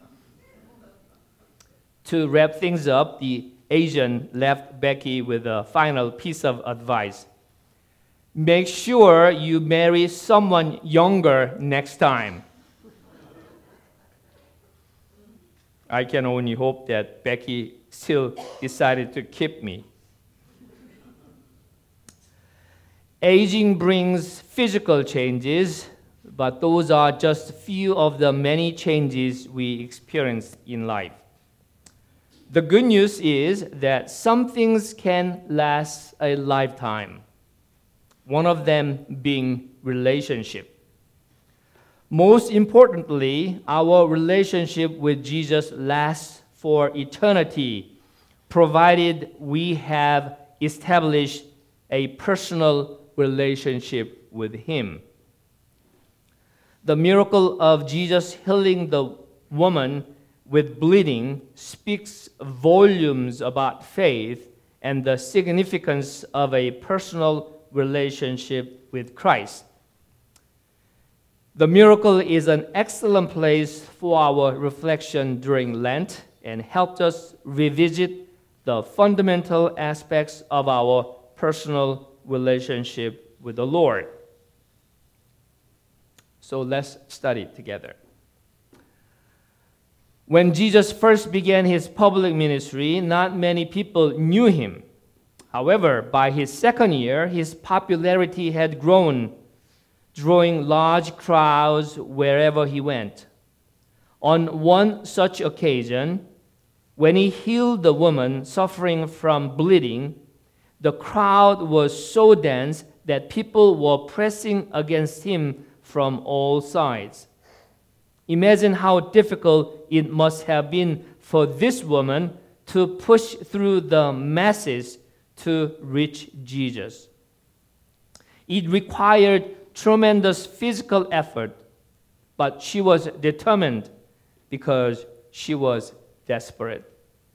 To wrap things up, the agent left Becky with a final piece of advice. Make sure you marry someone younger next time. I can only hope that Becky still decided to keep me. Aging brings physical changes, but those are just few of the many changes we experience in life. The good news is that some things can last a lifetime, one of them being relationship. Most importantly, our relationship with Jesus lasts for eternity, provided we have established a personal relationship with Him. The miracle of Jesus healing the woman with bleeding speaks volumes about faith and the significance of a personal relationship with Christ. The miracle is an excellent place for our reflection during Lent and helped us revisit the fundamental aspects of our personal relationship with the Lord. So let's study together. When Jesus first began his public ministry, not many people knew him. However, by his second year, his popularity had grown, drawing large crowds wherever he went. On one such occasion, when he healed the woman suffering from bleeding, the crowd was so dense that people were pressing against him from all sides. Imagine how difficult it must have been for this woman to push through the masses to reach Jesus. It required tremendous physical effort, but she was determined because she was desperate.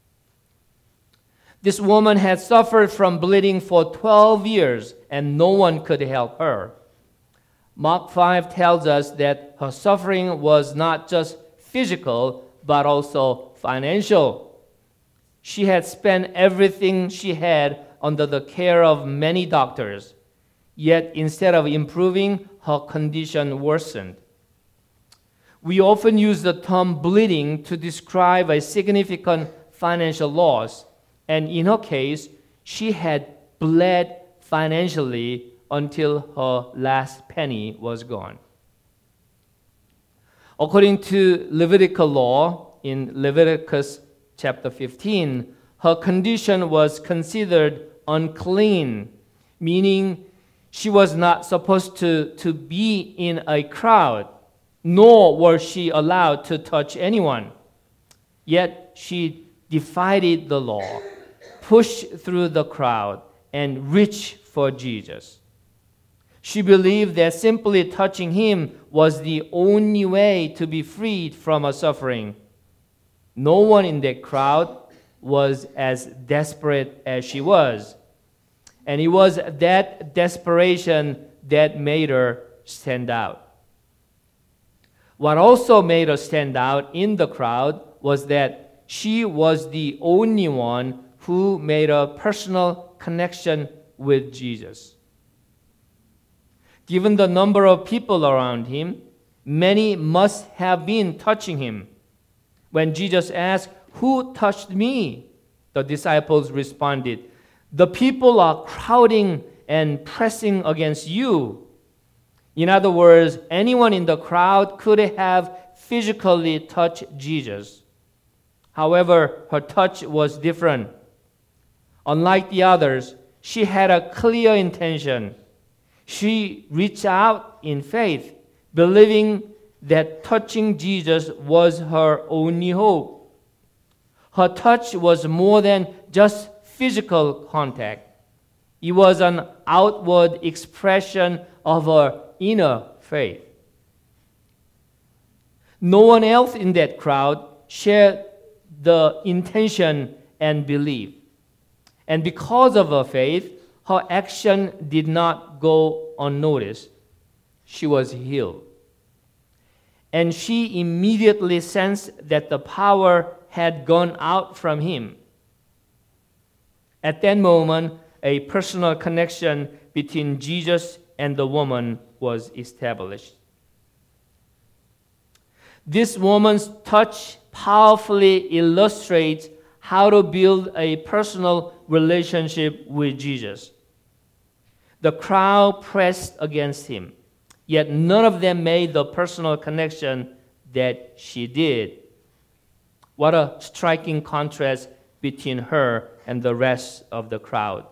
This woman had suffered from bleeding for twelve years, and no one could help her. Mark five tells us that her suffering was not just physical, but also financial. She had spent everything she had under the care of many doctors, yet instead of improving, her condition worsened. We often use the term bleeding to describe a significant financial loss, and in her case, she had bled financially until her last penny was gone. According to Levitical law, in Leviticus chapter fifteen, her condition was considered unclean, meaning she was not supposed to, to be in a crowd, nor was she allowed to touch anyone. Yet she defied the law, pushed through the crowd, and reached for Jesus. She believed that simply touching him was the only way to be freed from her suffering. No one in that crowd was as desperate as she was. And it was that desperation that made her stand out. What also made her stand out in the crowd was that she was the only one who made a personal connection with Jesus. Given the number of people around him, many must have been touching him. When Jesus asked, "Who touched me?" the disciples responded, "The people are crowding and pressing against you." In other words, anyone in the crowd could have physically touched Jesus. However, her touch was different. Unlike the others, she had a clear intention. She reached out in faith, believing that touching Jesus was her only hope. Her touch was more than just physical contact. It was an outward expression of her inner faith. No one else in that crowd shared the intention and belief. And because of her faith, her action did not go unnoticed. She was healed. And she immediately sensed that the power had gone out from him. At that moment, a personal connection between Jesus and the woman was established. This woman's touch powerfully illustrates how to build a personal relationship with Jesus. The crowd pressed against him, yet none of them made the personal connection that she did. What a striking contrast between her and the rest of the crowd.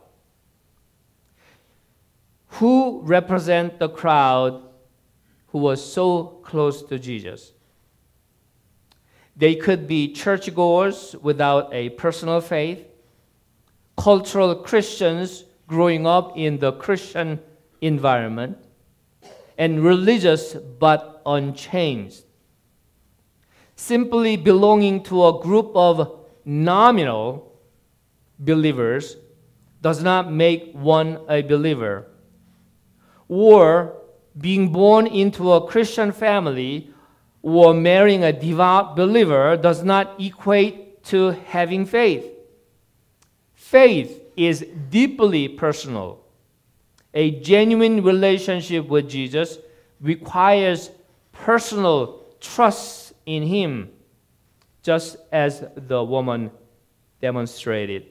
Who represent the crowd who was so close to Jesus? They could be churchgoers without a personal faith, cultural Christians growing up in the Christian environment, and religious but unchanged. Simply belonging to a group of nominal believers does not make one a believer. Or being born into a Christian family or marrying a devout believer does not equate to having faith. Faith is deeply personal. A genuine relationship with Jesus requires personal trust in him, just as the woman demonstrated.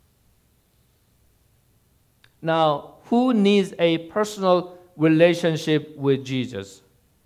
Now, who needs a personal relationship with Jesus?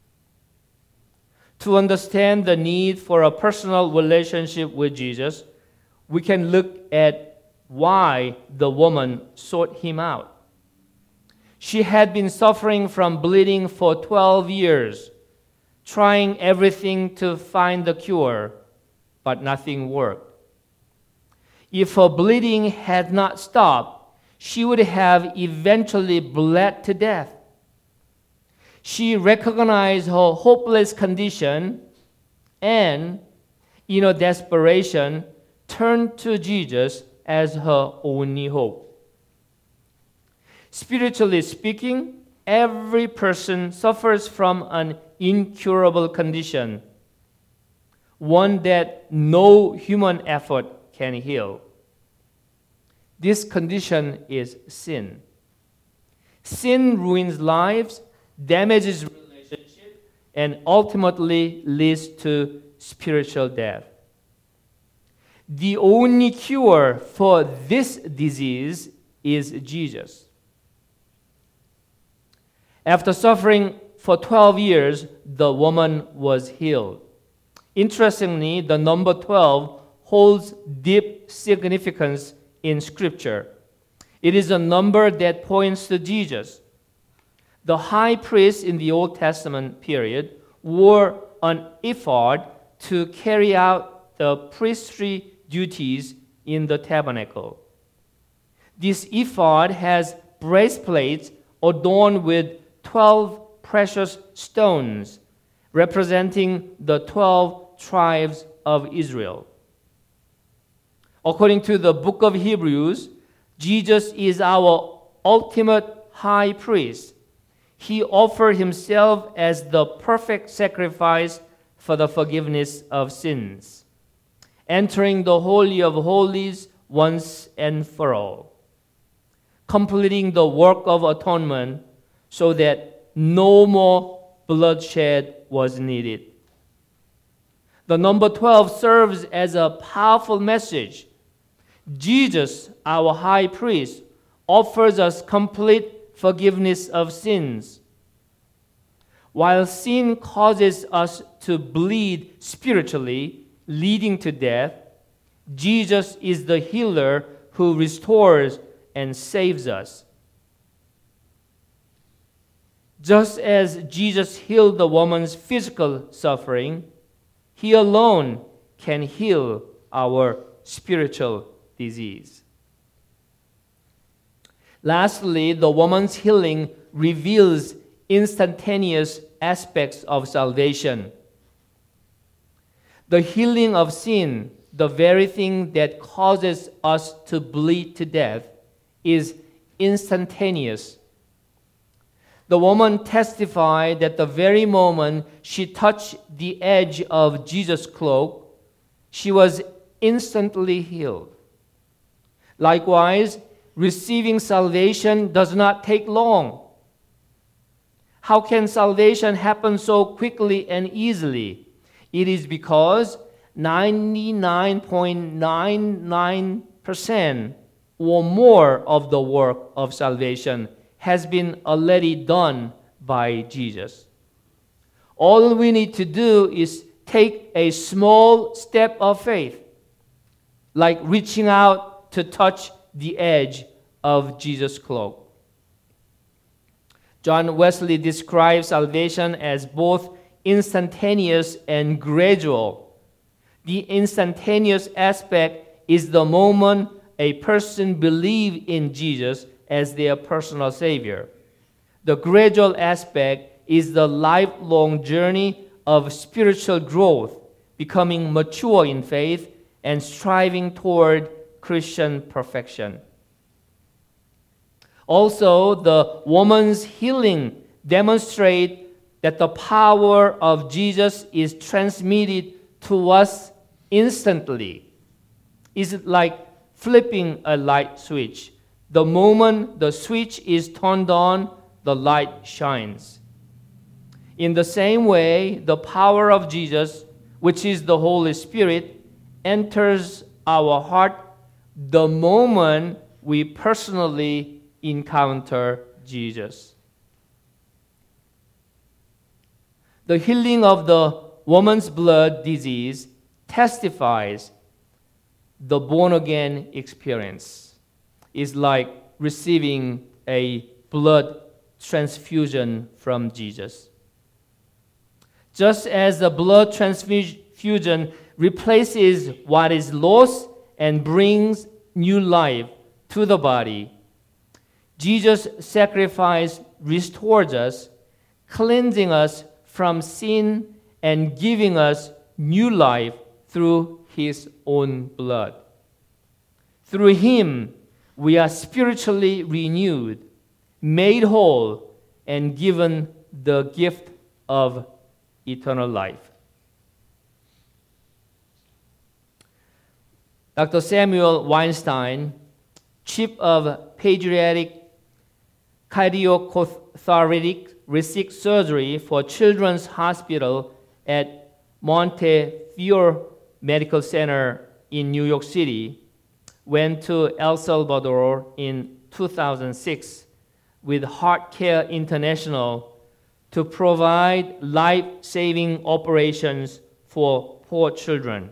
To understand the need for a personal relationship with Jesus, we can look at why the woman sought him out. She had been suffering from bleeding for twelve years, trying everything to find the cure, but nothing worked. If her bleeding had not stopped, she would have eventually bled to death. She recognized her hopeless condition and, in her desperation, turned to Jesus as her only hope. Spiritually speaking, every person suffers from an incurable condition, one that no human effort can heal. This condition is sin. Sin ruins lives, damages relationships, and ultimately leads to spiritual death. The only cure for this disease is Jesus. After suffering for twelve years, the woman was healed. Interestingly, the number twelve holds deep significance in Scripture. It is a number that points to Jesus. The high priest in the Old Testament period wore an ephod to carry out the priestly duties in the tabernacle. This ephod has breastplates adorned with twelve precious stones, representing the twelve tribes of Israel. According to the book of Hebrews, Jesus is our ultimate high priest. He offered himself as the perfect sacrifice for the forgiveness of sins, entering the Holy of Holies once and for all, completing the work of atonement so that no more bloodshed was needed. The number twelve serves as a powerful message. Jesus, our high priest, offers us complete forgiveness of sins. While sin causes us to bleed spiritually, leading to death, Jesus is the healer who restores and saves us. Just as Jesus healed the woman's physical suffering, he alone can heal our spiritual disease. Lastly, the woman's healing reveals instantaneous aspects of salvation. The healing of sin, the very thing that causes us to bleed to death, is instantaneous. The woman testified that the very moment she touched the edge of Jesus' cloak, she was instantly healed. Likewise, receiving salvation does not take long. How can salvation happen so quickly and easily? It is because ninety-nine point nine nine percent or more of the work of salvation has been already done by Jesus. All we need to do is take a small step of faith, like reaching out to touch the edge of Jesus' cloak. John Wesley describes salvation as both instantaneous and gradual. The instantaneous aspect is the moment a person believes in Jesus as their personal Savior. The gradual aspect is the lifelong journey of spiritual growth, becoming mature in faith and striving toward Christian perfection. Also, the woman's healing demonstrates that the power of Jesus is transmitted to us instantly. It's like flipping a light switch. The moment the switch is turned on, the light shines. In the same way, the power of Jesus, which is the Holy Spirit, enters our heart the moment we personally encounter Jesus. The healing of the woman's blood disease testifies the born-again experience. It's like receiving a blood transfusion from Jesus. Just as the blood transfusion replaces what is lost and brings new life to the body, Jesus' sacrifice restores us, cleansing us from sin and giving us new life through His own blood. Through Him, we are spiritually renewed, made whole, and given the gift of eternal life. Doctor Samuel Weinstein, chief of pediatric cardiothoracic research surgery for Children's Hospital at Montefiore Medical Center in New York City, went to El Salvador in two thousand six with HeartCare International to provide life-saving operations for poor children.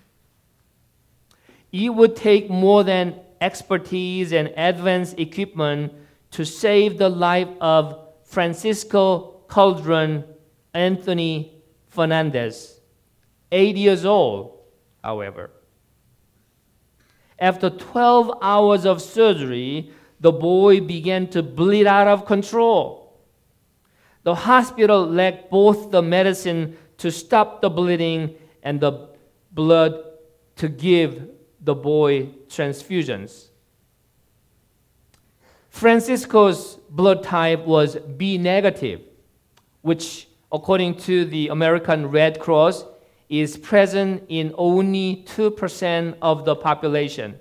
It would take more than expertise and advanced equipment to save the life of Francisco Calderon Anthony Fernandez, eight years old, however. After twelve hours of surgery, the boy began to bleed out of control. The hospital lacked both the medicine to stop the bleeding and the blood to give the boy transfusions. Francisco's blood type was B negative, which, according to the American Red Cross, is present in only two percent of the population.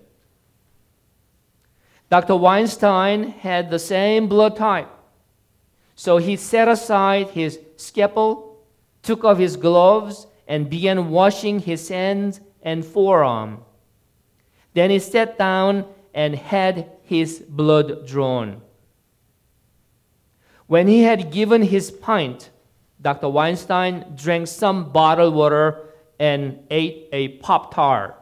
Doctor Weinstein had the same blood type, so he set aside his scalpel, took off his gloves, and began washing his hands and forearm. Then he sat down and had his blood drawn. When he had given his pint, Doctor Weinstein drank some bottled water and ate a Pop-Tart.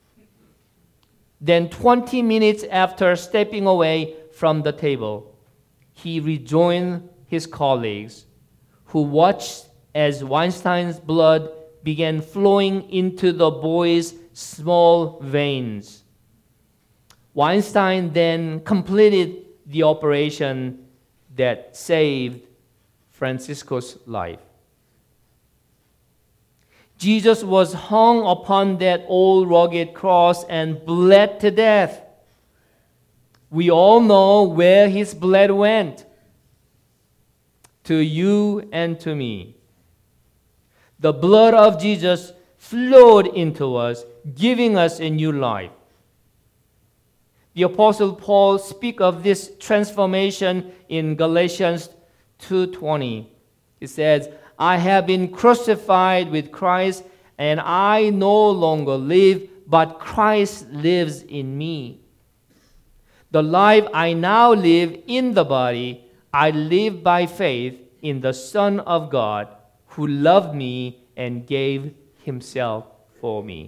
Then twenty minutes after stepping away from the table, he rejoined his colleagues, who watched as Weinstein's blood began flowing into the boy's small veins. Weinstein then completed the operation that saved Francisco's life. Jesus was hung upon that old rugged cross and bled to death. We all know where his blood went. To you and to me. The blood of Jesus flowed into us, giving us a new life. The Apostle Paul speaks of this transformation in Galatians two twenty. He says, I have been crucified with Christ, and I no longer live, but Christ lives in me. The life I now live in the body, I live by faith in the Son of God who loved me and gave himself for me.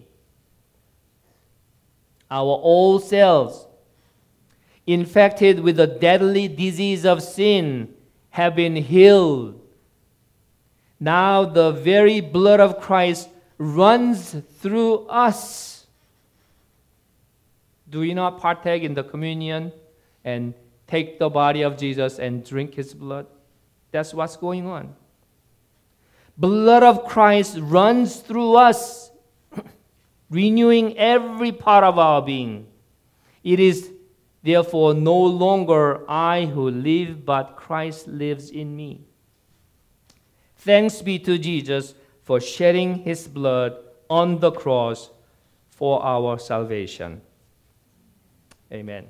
Our old selves, infected with the deadly disease of sin, have been healed. Now the very blood of Christ runs through us. Do we not partake in the communion and take the body of Jesus and drink his blood? That's what's going on. Blood of Christ runs through us, renewing every part of our being. It is therefore no longer I who live, but Christ lives in me. Thanks be to Jesus for shedding his blood on the cross for our salvation. Amen.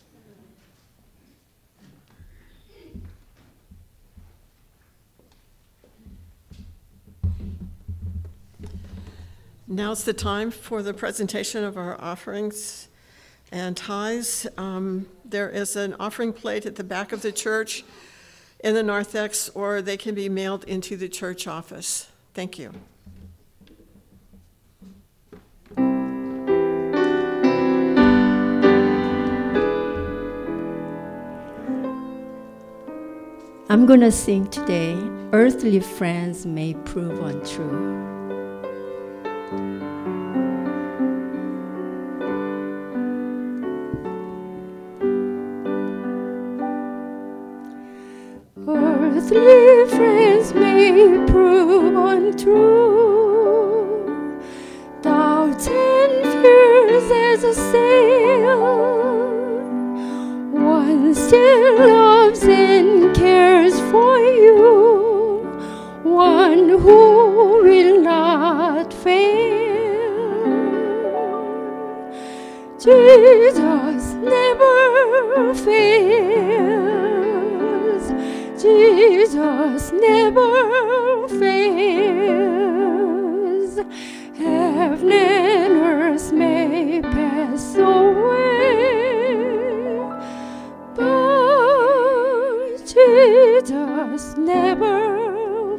Now's the time for the presentation of our offerings and tithes. Um, there is an offering plate at the back of the church in the narthex, or they can be mailed into the church office. Thank you. I'm going to sing today, Earthly Friends May Prove Untrue. Earthly friends may prove untrue, doubts and fears as a sail. One still loves and cares for you, one who will not fail. Jesus never fails. Jesus never fails. Heaven and earth may pass away, but Jesus never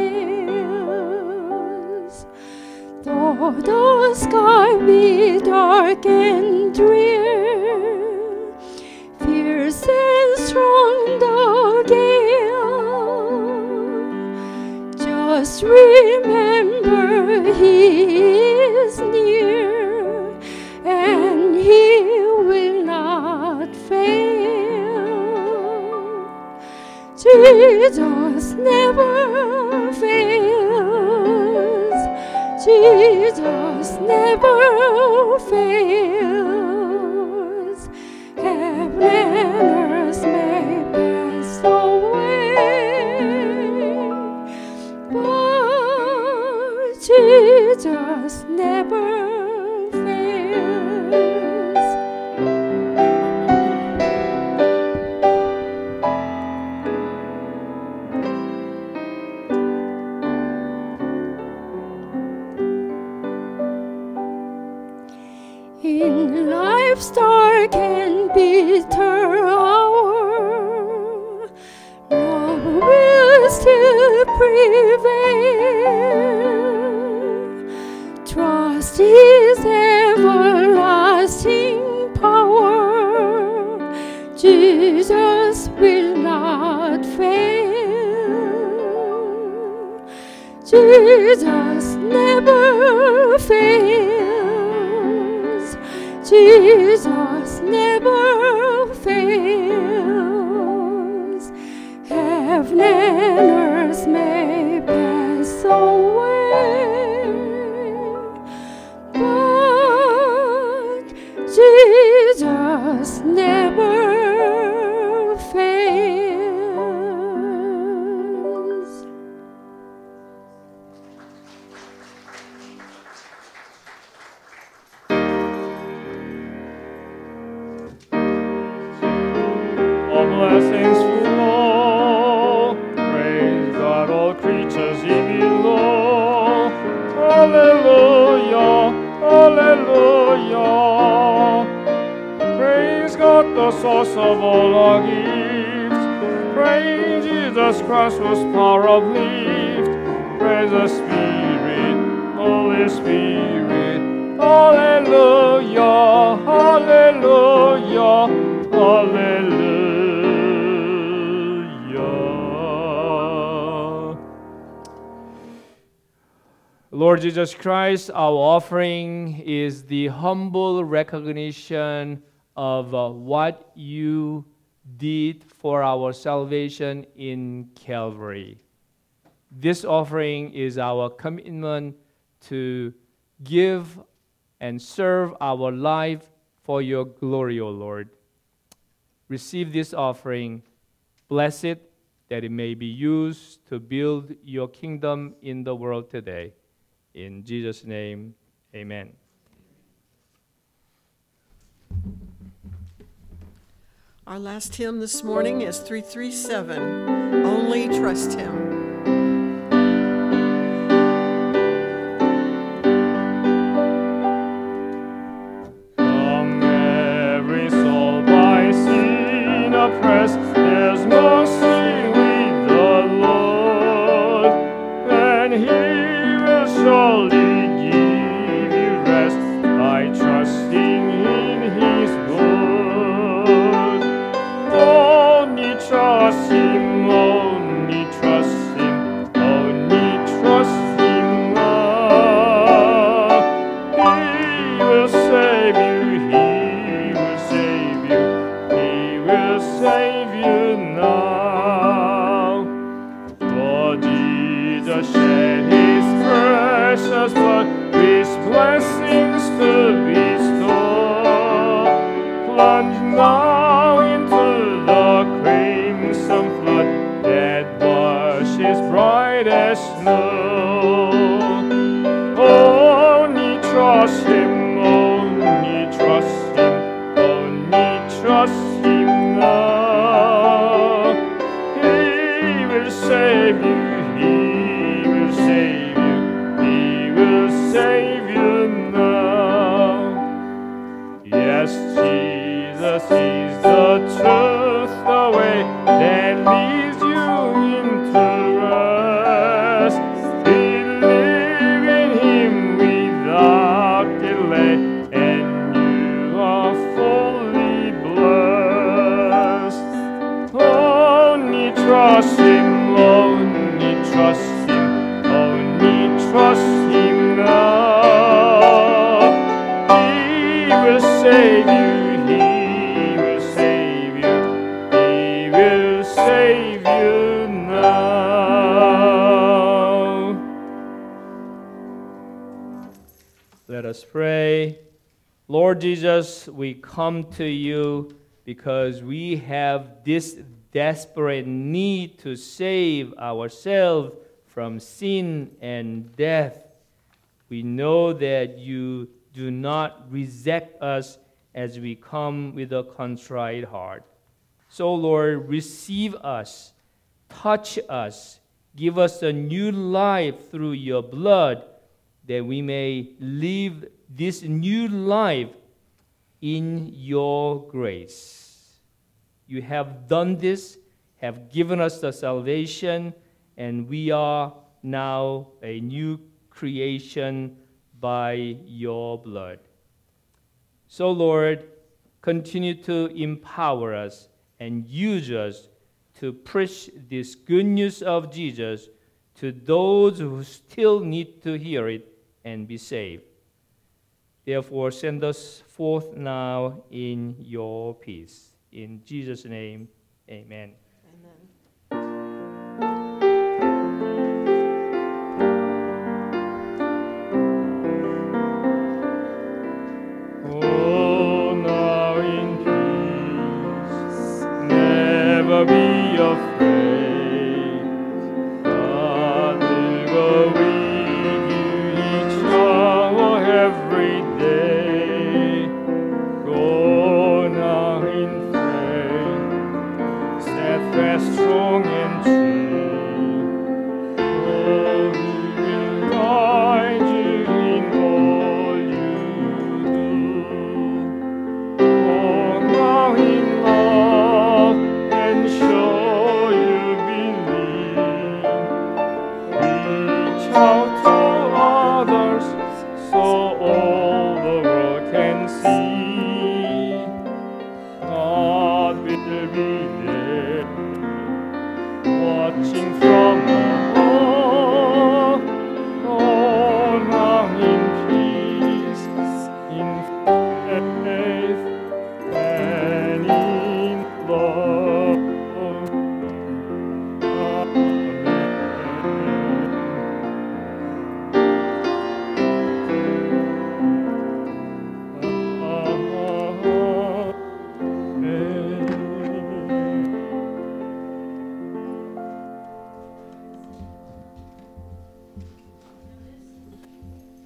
fails. Though the sky be dark and drear, fierce and strong the gale, just remember he is near, and he will not fail. Jesus never fails. Jesus never fails. Heaven and earth may pass away, but Jesus never fails. In life's dark and bitter hour, love will still prevail. Trust His everlasting power. Jesus will not fail. Jesus never fails. Jesus never fails. Heaven and earth may pass away, but Jesus never fails. All blessings flow, praise God, all creatures ye below. Hallelujah, hallelujah. Praise God, the source of all our gifts. Praise Jesus Christ whose power uplift. Praise the Spirit, Holy Spirit. Hallelujah, hallelujah, hallelujah. Lord Jesus Christ, our offering is the humble recognition of uh, what you did for our salvation in Calvary. This offering is our commitment to give and serve our life for your glory, O Lord. Receive this offering, bless it, that it may be used to build your kingdom in the world today. In Jesus' name, amen. Our last hymn this morning is three three seven, Only Trust Him. Oppressed, there's mercy with the Lord, and He will surely give you rest by trusting in His word. Only trust Him, only trust Him, only trust Him now. He will save you, He will save you, He will save you now. For Jesus shed His precious blood, His blessings to bestow. Plunge now into the crimson flood that washes bright as snow. Only trust Him, only trust Him, only trust Him now. He will save you, He will save you, He will save you now. Yes, Jesus is the truth, the way that leads you into rest. Believe in Him without delay, and you are fully blessed. Only trust Him, only trust Him, only trust Him now. He will save you, He will save you, He will save you now. Let us pray. Lord Jesus, we come to you because we have this desperate need to save ourselves from sin and death. We know that you do not reject us as we come with a contrite heart. So, Lord, receive us, touch us, give us a new life through your blood, that we may live this new life in your grace. You have done this, have given us the salvation, and we are now a new creation by your blood. So, Lord, continue to empower us and use us to preach this good news of Jesus to those who still need to hear it and be saved. Therefore, send us forth now in your peace. In Jesus' name, amen. Oh, now in peace, never be afraid. God will go with you each hour, every day. Go now in faith, set watching from